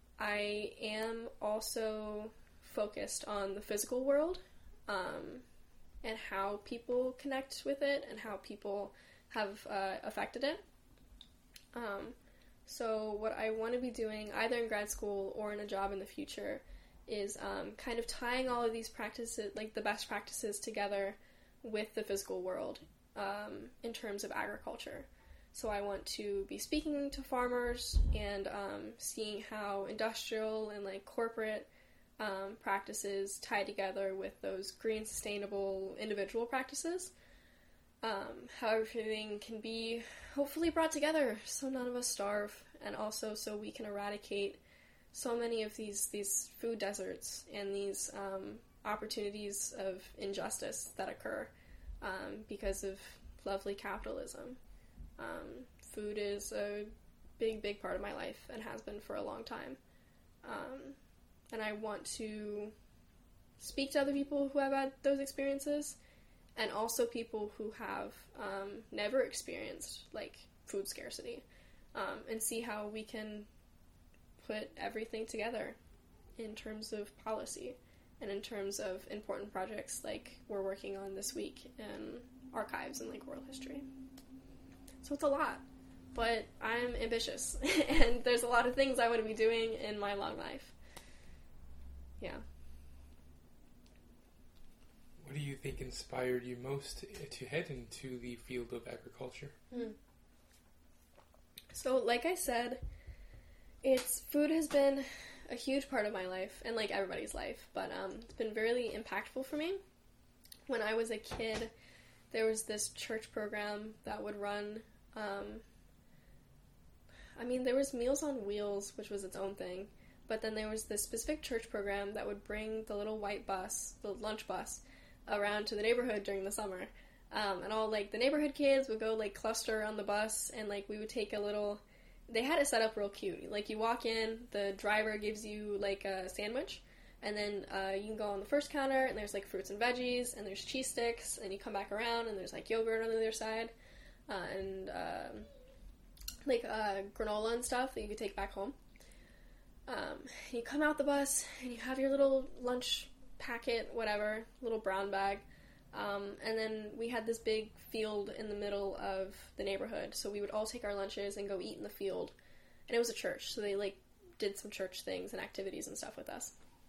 I am also focused on the physical world, um, and how people connect with it and how people have uh, affected it. Um, so what I want to be doing, either in grad school or in a job in the future, is um, kind of tying all of these practices, like the best practices, together with the physical world um, in terms of agriculture. So I want to be speaking to farmers and um, seeing how industrial and like corporate um, practices tie together with those green, sustainable, individual practices. Um, how everything can be hopefully brought together so none of us starve, and also so we can eradicate so many of these, these food deserts and these um, opportunities of injustice that occur um, because of lovely capitalism. Um, food is a big, big part of my life and has been for a long time. Um, and I want to speak to other people who have had those experiences, and also people who have um, never experienced, like, food scarcity, um, and see how we can put everything together in terms of policy and in terms of important projects like we're working on this week in archives and, like, oral history. So it's a lot, but I'm ambitious, and there's a lot of things I want to be doing in my long life. Yeah. What do you think inspired you most to head into the field of agriculture? Mm. So, like I said, it's food has been a huge part of my life, and like everybody's life, but um, it's been really impactful for me. When I was a kid, there was this church program that would run, um, I mean, there was Meals on Wheels, which was its own thing, but then there was this specific church program that would bring the little white bus, the lunch bus, around to the neighborhood during the summer. Um, and all, like, the neighborhood kids would go, like, cluster on the bus, and, like, we would take a little... They had it set up real cute. Like, you walk in, the driver gives you, like, a sandwich, and then uh, you can go on the first counter, and there's, like, fruits and veggies, and there's cheese sticks, and you come back around, and there's, like, yogurt on the other side, uh, and, uh, like, uh, granola and stuff that you could take back home. Um, you come out the bus, and you have your little lunch packet, whatever, little brown bag, um, and then we had this big field in the middle of the neighborhood, so we would all take our lunches and go eat in the field, and it was a church, so they, like, did some church things and activities and stuff with us,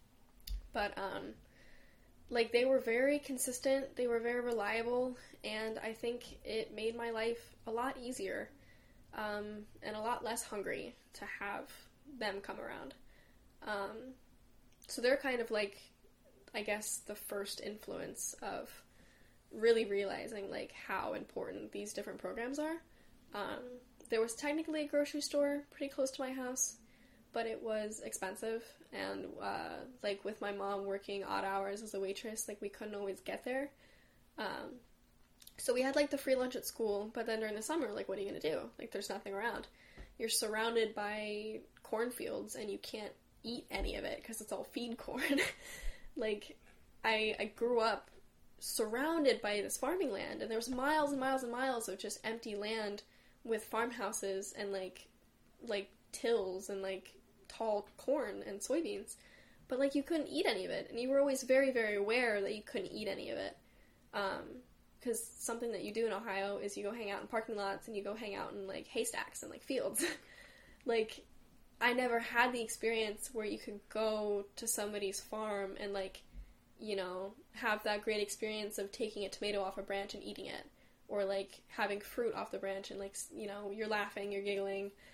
but, um, like, they were very consistent, they were very reliable, and I think it made my life a lot easier, um, and a lot less hungry to have them come around. Um, so they're kind of like, I guess, the first influence of really realizing, like, how important these different programs are. Um, there was technically a grocery store pretty close to my house, but it was expensive, and, uh, like, with my mom working odd hours as a waitress, like, we couldn't always get there. Um, so we had, like, the free lunch at school, but then during the summer, like, what are you gonna do? Like, there's nothing around. You're surrounded by cornfields, and you can't eat any of it, because it's all feed corn. Like, I, I grew up surrounded by this farming land, and there was miles and miles and miles of just empty land with farmhouses and, like, like, tills and, like, tall corn and soybeans. But, like, you couldn't eat any of it, and you were always very, very aware that you couldn't eat any of it. Um, because something that you do in Ohio is you go hang out in parking lots, and you go hang out in, like, haystacks and, like, fields. Like, I never had the experience where you could go to somebody's farm and, like, you know, have that great experience of taking a tomato off a branch and eating it. Or, like, having fruit off the branch and, like, you know, you're laughing, you're giggling,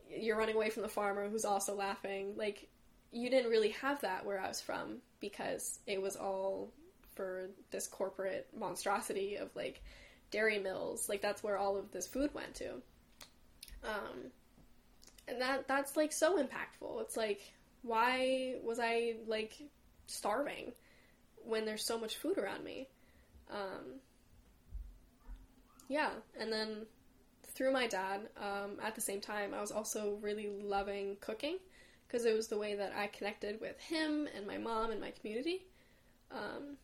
you're running away from the farmer who's also laughing. Like, you didn't really have that where I was from, because it was all for this corporate monstrosity of, like, dairy mills. Like, that's where all of this food went to. Um, and that that's, like, so impactful. It's like, why was I, like, starving when there's so much food around me? Um, yeah, and then through my dad, um, at the same time, I was also really loving cooking, because it was the way that I connected with him and my mom and my community. Um,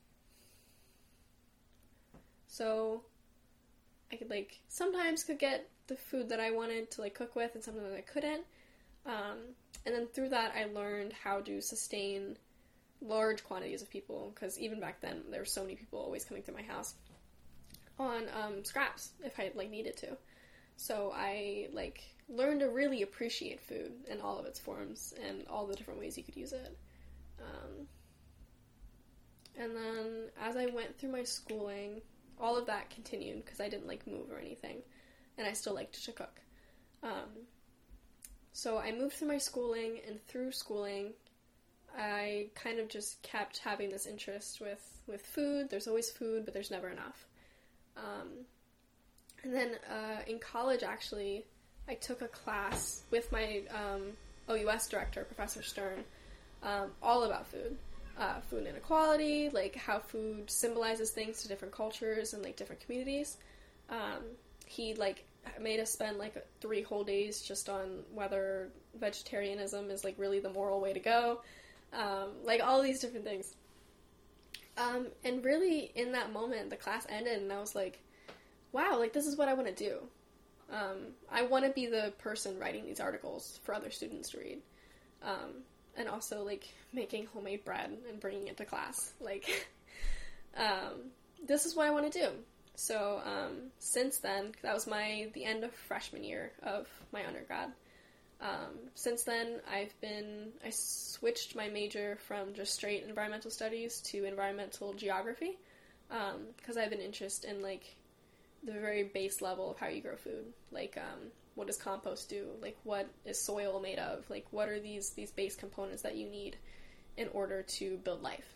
so I could, like, sometimes could get the food that I wanted to, like, cook with, and sometimes I couldn't. Um, and then through that, I learned how to sustain large quantities of people, because even back then, there were so many people always coming to my house on um, scraps if I, like, needed to. So I, like, learned to really appreciate food in all of its forms and all the different ways you could use it. Um, and then as I went through my schooling, all of that continued, because I didn't, like, move or anything, and I still liked to cook. Um, so I moved through my schooling, and through schooling, I kind of just kept having this interest with, with food. There's always food, but there's never enough. Um, and then uh, in college, actually, I took a class with my um, O U S director, Professor Stern, um, all about food. Uh, food inequality, like how food symbolizes things to different cultures and, like, different communities. Um, he, like, made us spend, like, three whole days just on whether vegetarianism is, like, really the moral way to go. Um, like, all these different things. Um, and really, in that moment, the class ended, and I was like, wow, like, this is what I want to do. Um, I want to be the person writing these articles for other students to read. Um, and also, like, making homemade bread and bringing it to class. Like, um, this is what I want to do. So, um, since then, that was my, the end of freshman year of my undergrad. Um, since then, I've been, I switched my major from just straight environmental studies to environmental geography, um, because I have an interest in, like, the very base level of how you grow food. Like, um, what does compost do? Like, what is soil made of? Like, what are these, these base components that you need in order to build life?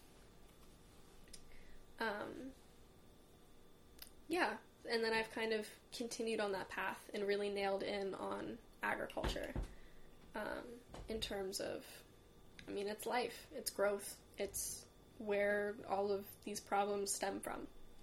Um, yeah, and then I've kind of continued on that path and really nailed in on agriculture, um, in terms of, I mean, it's life, it's growth, it's where all of these problems stem from.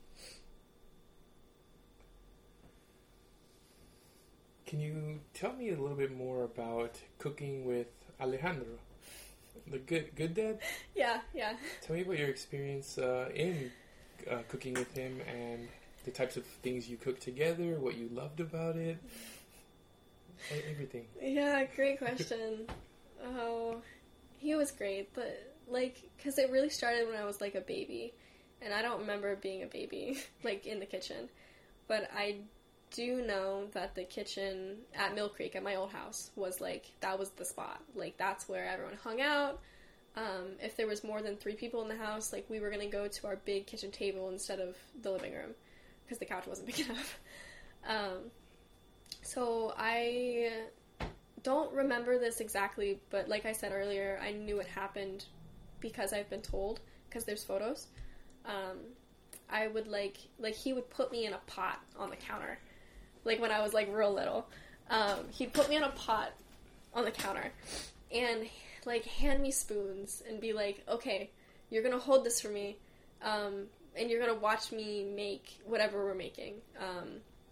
Can you tell me a little bit more about cooking with Alejandro, the good good dad? Yeah, yeah. Tell me about your experience uh, in uh, cooking with him and the types of things you cook together, what you loved about it, everything. Yeah, great question. Oh, he was great, but, like, because it really started when I was, like, a baby, and I don't remember being a baby, like, in the kitchen, but I do know that the kitchen at Mill Creek, at my old house, was, like, that was the spot. Like, that's where everyone hung out. Um, if there was more than three people in the house, like, we were going to go to our big kitchen table instead of the living room, because the couch wasn't big enough. Um, so I don't remember this exactly, but like I said earlier, I knew it happened because I've been told, because there's photos. Um, I would, like, like, he would put me in a pot on the counter, like, when I was, like, real little. Um, he'd put me in a pot on the counter and, like, hand me spoons and be like, okay, you're gonna hold this for me, um, and you're gonna watch me make whatever we're making. Um,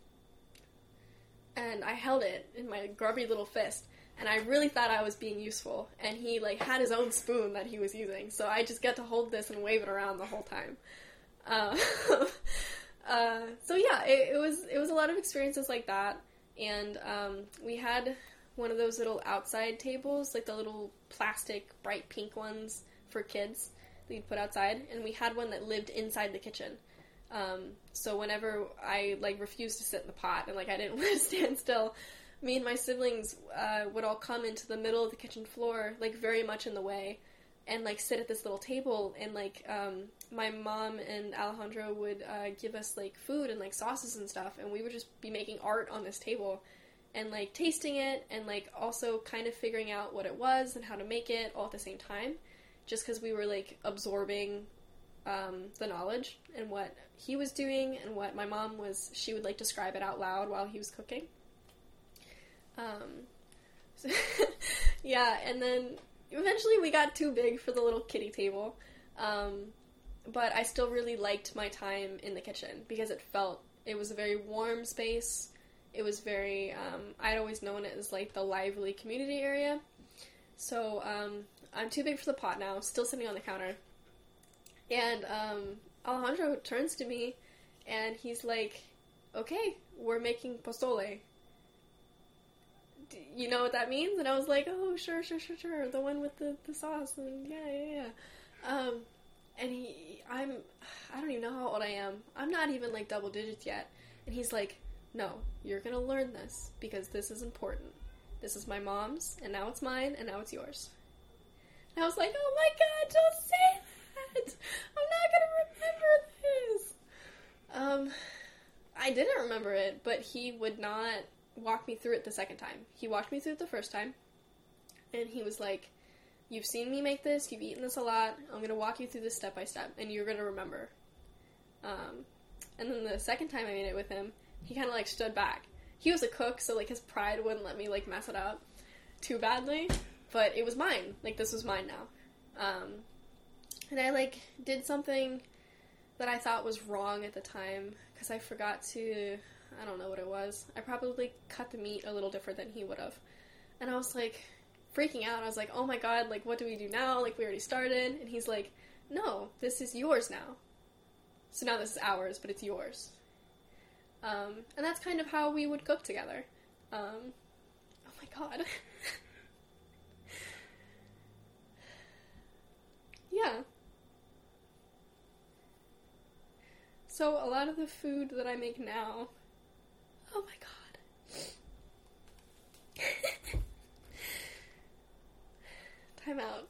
and I held it in my grubby little fist, and I really thought I was being useful, and he, like, had his own spoon that he was using, so I just get to hold this and wave it around the whole time. Uh, uh, so yeah, it, it was it was a lot of experiences like that, and um, we had one of those little outside tables, like the little plastic bright pink ones for kids that you'd put outside, and we had one that lived inside the kitchen. Um, so whenever I, like, refused to sit in the pot and, like, I didn't want to stand still, me and my siblings uh, would all come into the middle of the kitchen floor, like, very much in the way, and, like, sit at this little table, and, like, um, my mom and Alejandro would uh, give us, like, food and, like, sauces and stuff, and we would just be making art on this table, and like tasting it and like also kind of figuring out what it was and how to make it all at the same time, just because we were like absorbing um, the knowledge and what he was doing and what my mom was, she would like describe it out loud while he was cooking. Um, so yeah, and then eventually we got too big for the little kiddie table, um, but I still really liked my time in the kitchen because it felt, it was a very warm space. It was very, um, I'd always known it as like the lively community area. So um, I'm too big for the pot now, still sitting on the counter. And um, Alejandro turns to me and he's like, okay, we're making pozole. D- you know what that means? And I was like, oh, sure, sure, sure, sure. The one with the, the sauce. And yeah, yeah, yeah. Um, and he, I'm, I don't even know how old I am. I'm not even like double digits yet. And he's like, no, you're gonna learn this because this is important. This is my mom's, and now it's mine, and now it's yours. And I was like, oh my god, don't say that! I'm not gonna remember this! Um, I didn't remember it, but he would not walk me through it the second time. He walked me through it the first time, and he was like, you've seen me make this, you've eaten this a lot, I'm gonna walk you through this step by step, and you're gonna remember. Um, and then the second time I made it with him, he kind of, like, stood back. He was a cook, so, like, his pride wouldn't let me, like, mess it up too badly. But it was mine. Like, this was mine now. Um, and I, like, did something that I thought was wrong at the time, because I forgot to, I don't know what it was. I probably cut the meat a little different than he would have. And I was, like, freaking out. I was like, oh my god, like, what do we do now? Like, we already started. And he's like, no, this is yours now. So now this is ours, but it's yours. Um, and that's kind of how we would cook together. Um, oh my god. Yeah. So a lot of the food that I make now, oh my god. Time out.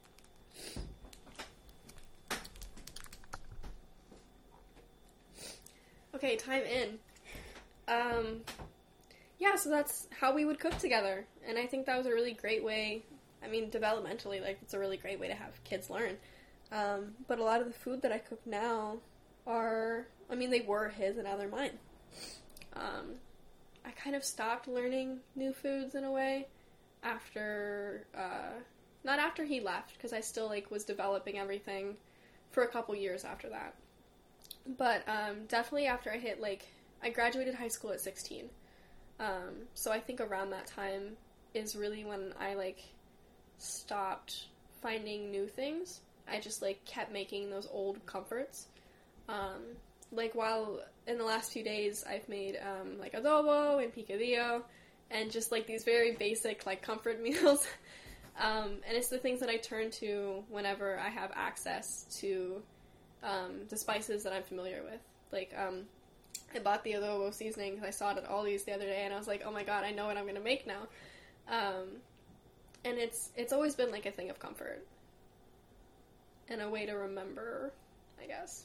Okay, time in. Um, yeah, so that's how we would cook together. And I think that was a really great way, I mean, developmentally, like, it's a really great way to have kids learn. Um, but a lot of the food that I cook now are, I mean, they were his and now they're mine. Um, I kind of stopped learning new foods in a way after, uh, not after he left, because I still, like, was developing everything for a couple years after that. But um, definitely after I hit, like, I graduated high school at sixteen. Um, so I think around that time is really when I, like, stopped finding new things. I just, like, kept making those old comforts. Um, like, while in the last few days I've made, um, like, adobo and picadillo and just, like, these very basic, like, comfort meals. um, and it's the things that I turn to whenever I have access to Um, the spices that I'm familiar with. Like, um, I bought the adobo seasoning because I saw it at Aldi's the other day, and I was like, oh my god, I know what I'm going to make now. Um, and it's it's always been, like, a thing of comfort. And a way to remember, I guess.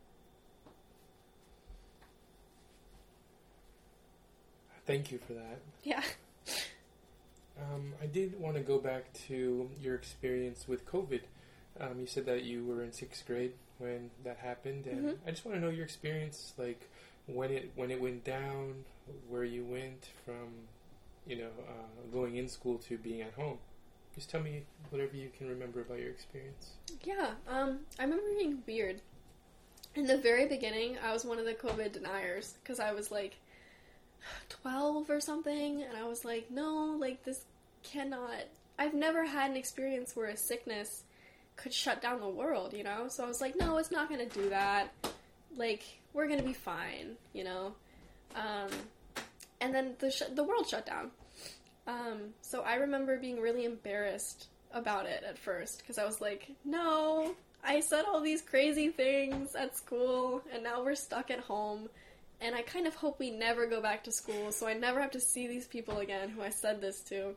Thank you for that. Yeah. Um, I did want to go back to your experience with COVID. Um, you said that you were in sixth grade when that happened, and mm-hmm. I just want to know your experience, like when it when it went down, where you went from, you know, uh, going in school to being at home. Just tell me whatever you can remember about your experience. Yeah, um, I remember being weird. In the very beginning, I was one of the COVID deniers, because I was like twelve or something, and I was like, no, like, this cannot, I've never had an experience where a sickness could shut down the world, you know? So I was like, no, it's not gonna do that. Like, we're gonna be fine, you know? Um, and then the sh- the world shut down. Um, so I remember being really embarrassed about it at first, because I was like, no, I said all these crazy things at school, and now we're stuck at home, and I kind of hope we never go back to school, so I never have to see these people again who I said this to.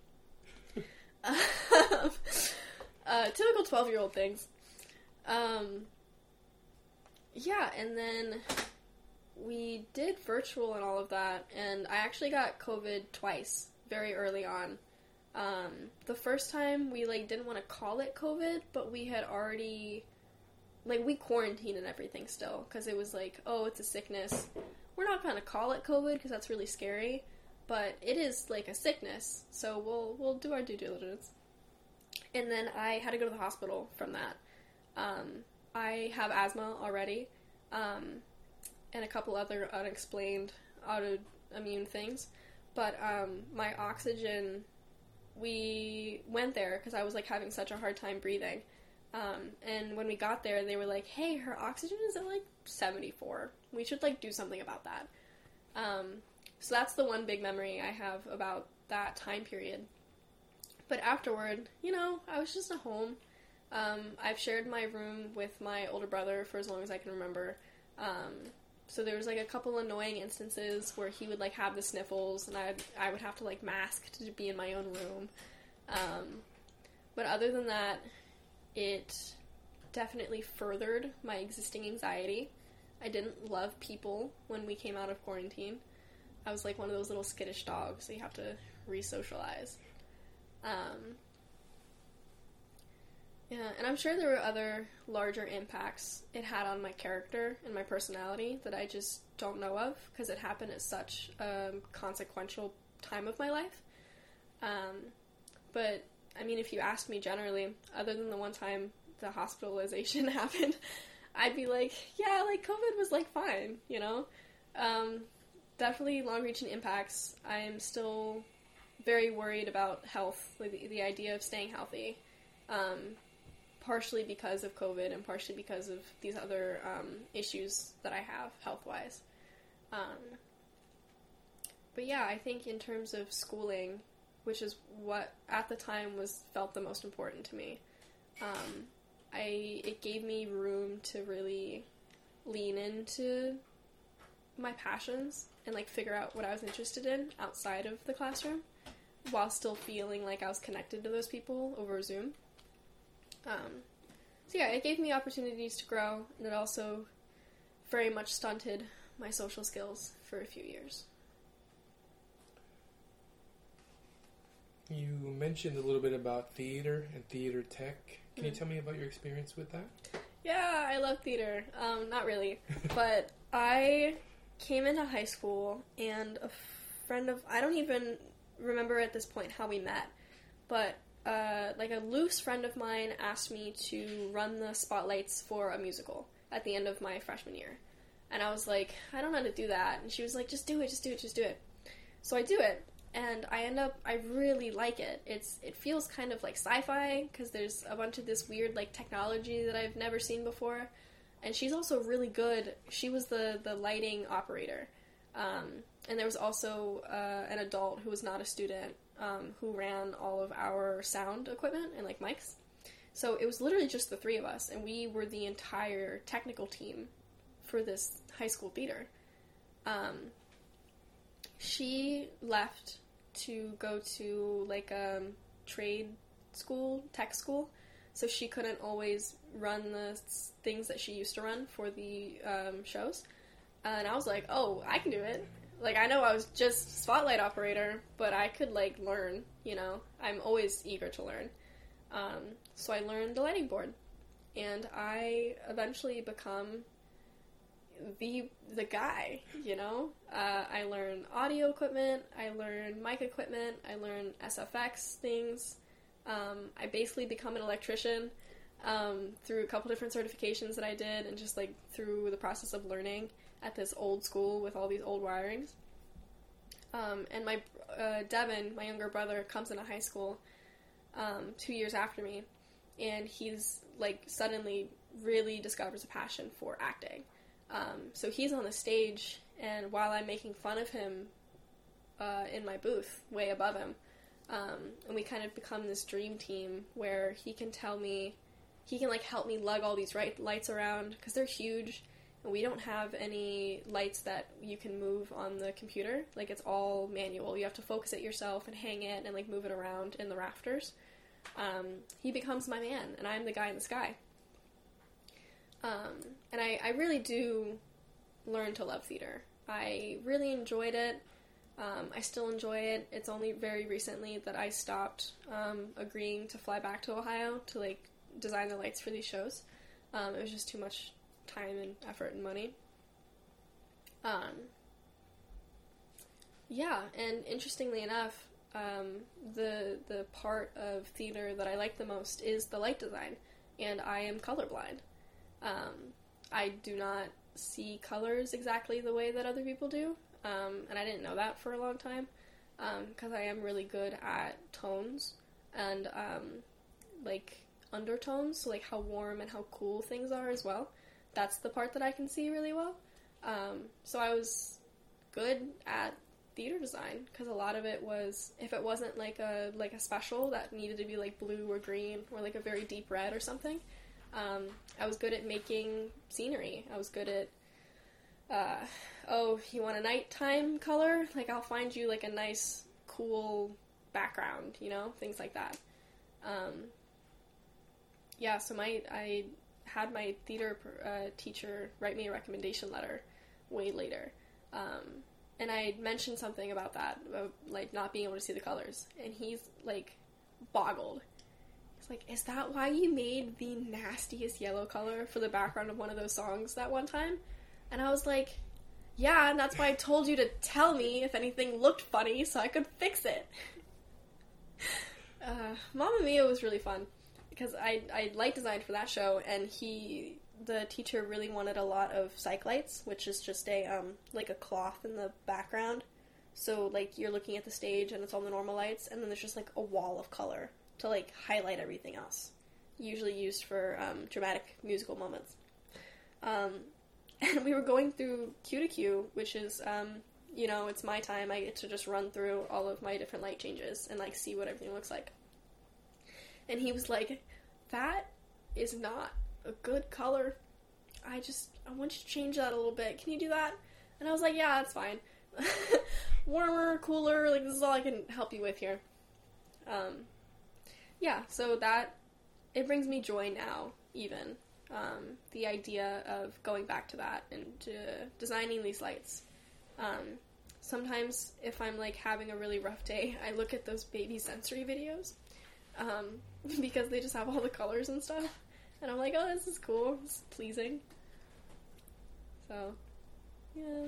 Um, Uh, typical twelve-year-old things. Um, yeah, and then we did virtual and all of that, and I actually got COVID twice very early on. Um, the first time we, like, didn't want to call it COVID, but we had already, like, we quarantined and everything still, because it was like, oh, it's a sickness. We're not going to call it COVID, because that's really scary, but it is, like, a sickness, so we'll, we'll do our due diligence. And then I had to go to the hospital from that. Um, I have asthma already, um, and a couple other unexplained autoimmune things, but, um, my oxygen... we went there because I was, like, having such a hard time breathing. Um, and when we got there, they were like, hey, her oxygen is at, like, seventy-four. We should, like, do something about that. Um, so that's the one big memory I have about that time period. But afterward, you know, I was just at home. Um, I've shared my room with my older brother for as long as I can remember. Um, So there was, like, a couple annoying instances where he would, like, have the sniffles, and I'd, I would have to, like, mask to be in my own room. Um, but other than that, it definitely furthered my existing anxiety. I didn't love people when we came out of quarantine. I was, like, one of those little skittish dogs, so you have to re-socialize. Um, yeah, and I'm sure there were other larger impacts it had on my character and my personality that I just don't know of, because it happened at such a consequential time of my life. Um, but, I mean, if you asked me generally, other than the one time the hospitalization happened, I'd be like, yeah, like, COVID was, like, fine, you know? Um, definitely long-reaching impacts. I'm still very worried about health, like, the, the idea of staying healthy. Um... partially because of COVID and partially because of these other um, issues that I have health-wise. Um, but yeah, I think in terms of schooling, which is what at the time was felt the most important to me, um, I it gave me room to really lean into my passions and, like, figure out what I was interested in outside of the classroom while still feeling like I was connected to those people over Zoom. Um, so yeah, it gave me opportunities to grow, and it also very much stunted my social skills for a few years. You mentioned a little bit about theater and theater tech. Can mm. you tell me about your experience with that? Yeah, I love theater. Um, not really, but I came into high school, and a friend of, I don't even remember at this point how we met, but Uh, like a loose friend of mine asked me to run the spotlights for a musical at the end of my freshman year. And I was like, I don't know how to do that. And she was like, just do it, just do it, just do it. So I do it, and I end up, I really like it. It's It feels kind of like sci-fi, because there's a bunch of this weird, like, technology that I've never seen before. And she's also really good. She was the, the lighting operator. Um, and there was also uh, an adult who was not a student, Um, who ran all of our sound equipment and, like, mics. So it was literally just the three of us, and we were the entire technical team for this high school theater. Um, she left to go to, like, a um, trade school, tech school, so she couldn't always run the things that she used to run for the um, shows. And I was like, oh, I can do it. Like, I know I was just spotlight operator, but I could, like, learn, you know? I'm always eager to learn. Um, so I learned the lighting board. And I eventually become the the guy, you know? Uh, I learned audio equipment, I learned mic equipment, I learned S F X things. Um, I basically become an electrician um, through a couple different certifications that I did, and just, like, through the process of learning at this old school with all these old wirings. Um, and my, uh, Devin, my younger brother, comes into high school, um, two years after me, and he's, like, suddenly really discovers a passion for acting. Um, so he's on the stage, and while I'm making fun of him, uh, in my booth, way above him, um, and we kind of become this dream team where he can tell me, he can, like, help me lug all these right lights around, because they're huge. We don't have any lights that you can move on the computer. Like, it's all manual. You have to focus it yourself and hang it and, like, move it around in the rafters. Um, he becomes my man, and I'm the guy in the sky. Um, and I, I really do learned to love theater. I really enjoyed it. Um, I still enjoy it. It's only very recently that I stopped um, agreeing to fly back to Ohio to, like, design the lights for these shows. Um, it was just too much time and effort and money. Um, yeah, and interestingly enough, um, the the part of theater that I like the most is the light design, and I am colorblind. Um, I do not see colors exactly the way that other people do, um, and I didn't know that for a long time, because um, I am really good at tones and, um, like, undertones, so, like, how warm and how cool things are as well. That's the part that I can see really well. Um, so I was good at theater design, because a lot of it was, if it wasn't, like, a like a special that needed to be, like, blue or green, or, like, a very deep red or something, Um, I was good at making scenery. I was good at, uh, oh, you want a nighttime color? Like, I'll find you, like, a nice, cool background, you know? Things like that. Um, yeah, so my, I had my theater uh, teacher write me a recommendation letter way later. Um, and I mentioned something about that, about, like, not being able to see the colors. And he's, like, boggled. Like, is that why you made the nastiest yellow color for the background of one of those songs that one time? And I was like, yeah, and that's why I told you to tell me if anything looked funny so I could fix it. uh, Mamma Mia was really fun, because I, I light designed for that show, and he, the teacher really wanted a lot of psych lights, which is just a, um, like a cloth in the background. So, like, you're looking at the stage and it's all the normal lights, and then there's just, like, a wall of color to, like, highlight everything else. Usually used for um, dramatic musical moments. Um, and we were going through Q to Q, which is, um, you know, it's my time. I get to just run through all of my different light changes and, like, see what everything looks like. And he was like, that is not a good color. I just, I want you to change that a little bit. Can you do that? And I was like, yeah, that's fine. Warmer, cooler, like, this is all I can help you with here. Um... Yeah, so that, it brings me joy now, even. Um, the idea of going back to that and uh, designing these lights. Um, sometimes, if I'm, like, having a really rough day, I look at those baby sensory videos, um, because they just have all the colors and stuff, and I'm like, oh, this is cool, it's pleasing. So, yeah.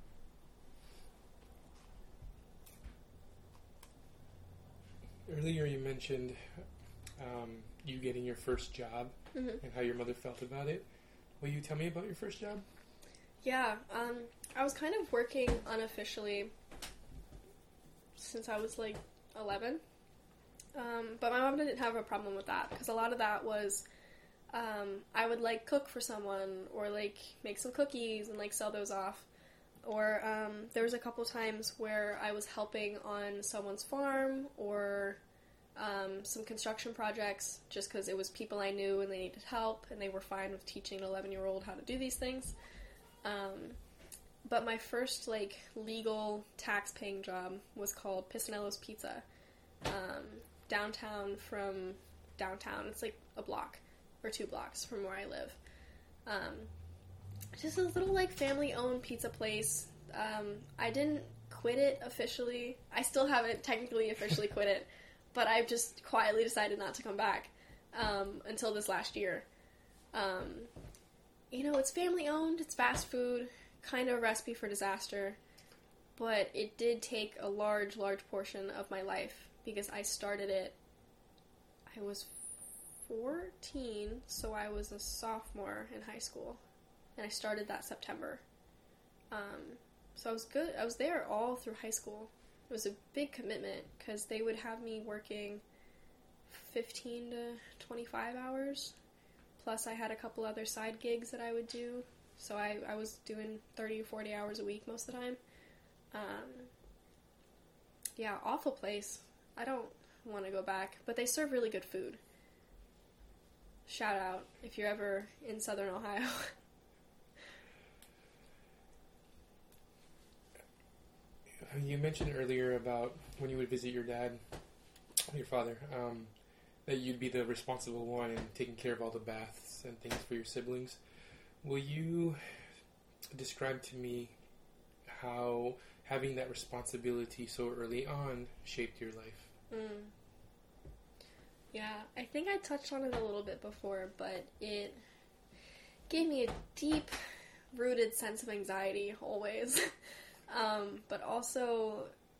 Earlier you mentioned um, you getting your first job, mm-hmm. and how your mother felt about it. Will you tell me about your first job? Yeah, um, I was kind of working unofficially since I was like eleven, um, but my mom didn't have a problem with that, because a lot of that was um, I would like cook for someone, or like make some cookies and like sell those off. Or um, there was a couple times where I was helping on someone's farm, or um, some construction projects, just because it was people I knew and they needed help, and they were fine with teaching an eleven-year-old how to do these things. Um, but my first, like, legal tax-paying job was called Pisanello's Pizza, um, downtown from downtown. It's like a block, or two blocks from where I live. Um... Just a little, like, family-owned pizza place. Um, I didn't quit it officially. I still haven't technically officially quit it, but I've just quietly decided not to come back um, until this last year. Um, you know, it's family-owned, it's fast food, kind of a recipe for disaster, but it did take a large, large portion of my life, because I started it, I was fourteen, so I was a sophomore in high school. And I started that September. Um, so I was good. I was there all through high school. It was a big commitment, because they would have me working fifteen to twenty-five hours. Plus I had a couple other side gigs that I would do. So I, I was doing thirty or forty hours a week most of the time. Um, yeah, awful place. I don't want to go back. But they serve really good food. Shout out if you're ever in Southern Ohio. You mentioned earlier about when you would visit your dad, your father, um, that you'd be the responsible one and taking care of all the baths and things for your siblings. Will you describe to me how having that responsibility so early on shaped your life. Mm. Yeah, I think I touched on it a little bit before, but it gave me a deep-rooted sense of anxiety, always. um, but also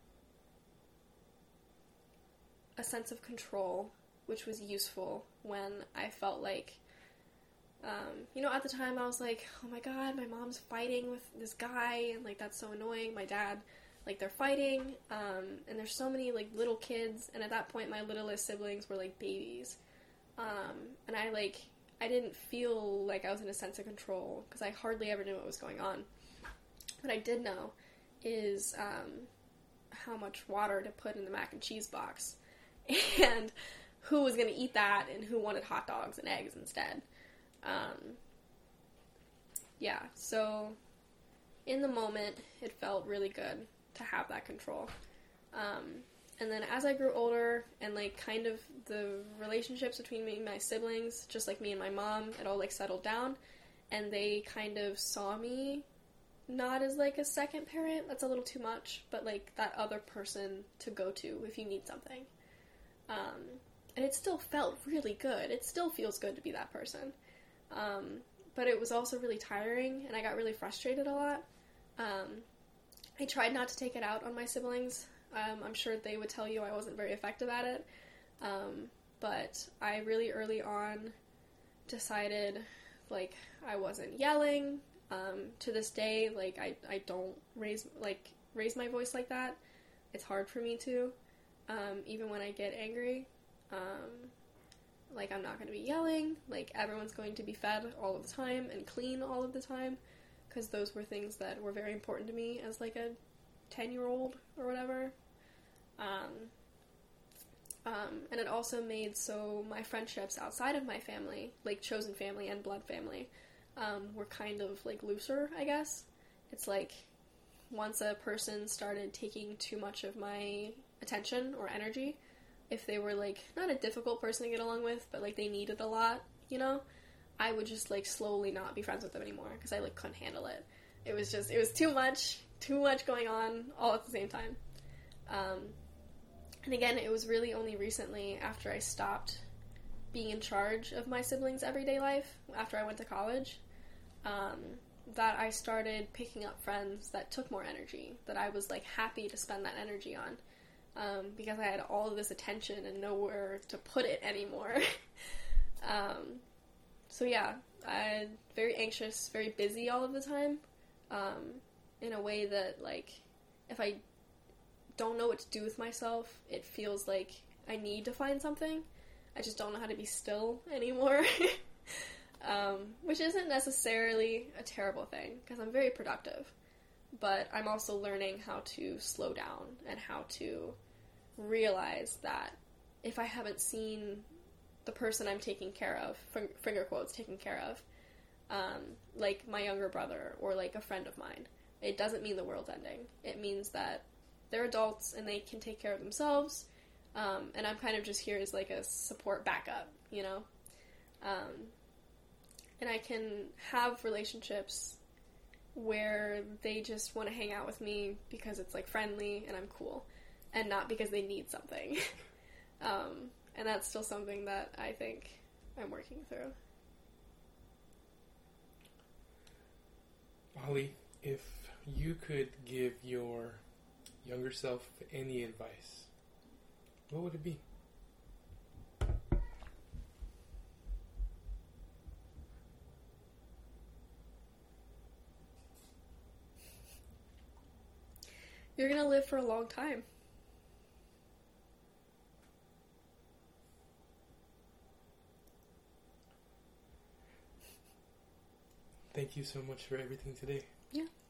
a sense of control, which was useful when I felt like, um, you know, at the time I was like, oh my god, my mom's fighting with this guy, and, like, that's so annoying. My dad, like, they're fighting, um, and there's so many, like, little kids, and at that point my littlest siblings were, like, babies. Um, and I, like, I didn't feel like I was in a sense of control, because I hardly ever knew what was going on. What I did know is, um, how much water to put in the mac and cheese box, and who was going to eat that, and who wanted hot dogs and eggs instead. Um, yeah, so in the moment, it felt really good to have that control. Um, and then as I grew older, and, like, kind of the relationships between me and my siblings, just like me and my mom, it all, like, settled down, and they kind of saw me not as, like, a second parent. That's a little too much, but, like, that other person to go to if you need something. Um, and it still felt really good. It still feels good to be that person. Um, but it was also really tiring, and I got really frustrated a lot. Um, I tried not to take it out on my siblings. Um, I'm sure they would tell you I wasn't very effective at it. Um, but I really early on decided, like, I wasn't yelling. Um, to this day, like, I, I don't raise, like, raise my voice like that. It's hard for me to, um, even when I get angry. Um, like, I'm not going to be yelling. Like, everyone's going to be fed all of the time and clean all of the time. Because those were things that were very important to me as, like, a ten-year-old or whatever. Um, um, and it also made so my friendships outside of my family, like chosen family and blood family, um, were kind of, like, looser, I guess. It's like, once a person started taking too much of my attention or energy, if they were, like, not a difficult person to get along with, but, like, they needed a lot, you know, I would just, like, slowly not be friends with them anymore, because I, like, couldn't handle it. It was just, it was too much, too much going on, all at the same time. Um, and again, it was really only recently, after I stopped being in charge of my siblings' everyday life, after I went to college, um, that I started picking up friends that took more energy, that I was, like, happy to spend that energy on, um, because I had all of this attention and nowhere to put it anymore. um, so yeah, I'm very anxious, very busy all of the time, um, in a way that, like, if I don't know what to do with myself, it feels like I need to find something. I just don't know how to be still anymore. um, which isn't necessarily a terrible thing, because I'm very productive. But I'm also learning how to slow down and how to realize that if I haven't seen the person I'm taking care of, finger quotes, taking care of, um, like my younger brother or like a friend of mine, it doesn't mean the world's ending. It means that they're adults and they can take care of themselves, um, and I'm kind of just here as like a support backup, you know? Um, and I can have relationships where they just want to hang out with me because it's like friendly and I'm cool, and not because they need something. um, and that's still something that I think I'm working through. Holly, if you could give your younger self any advice, what would it be? You're gonna live for a long time. Thank you so much for everything today. Yeah.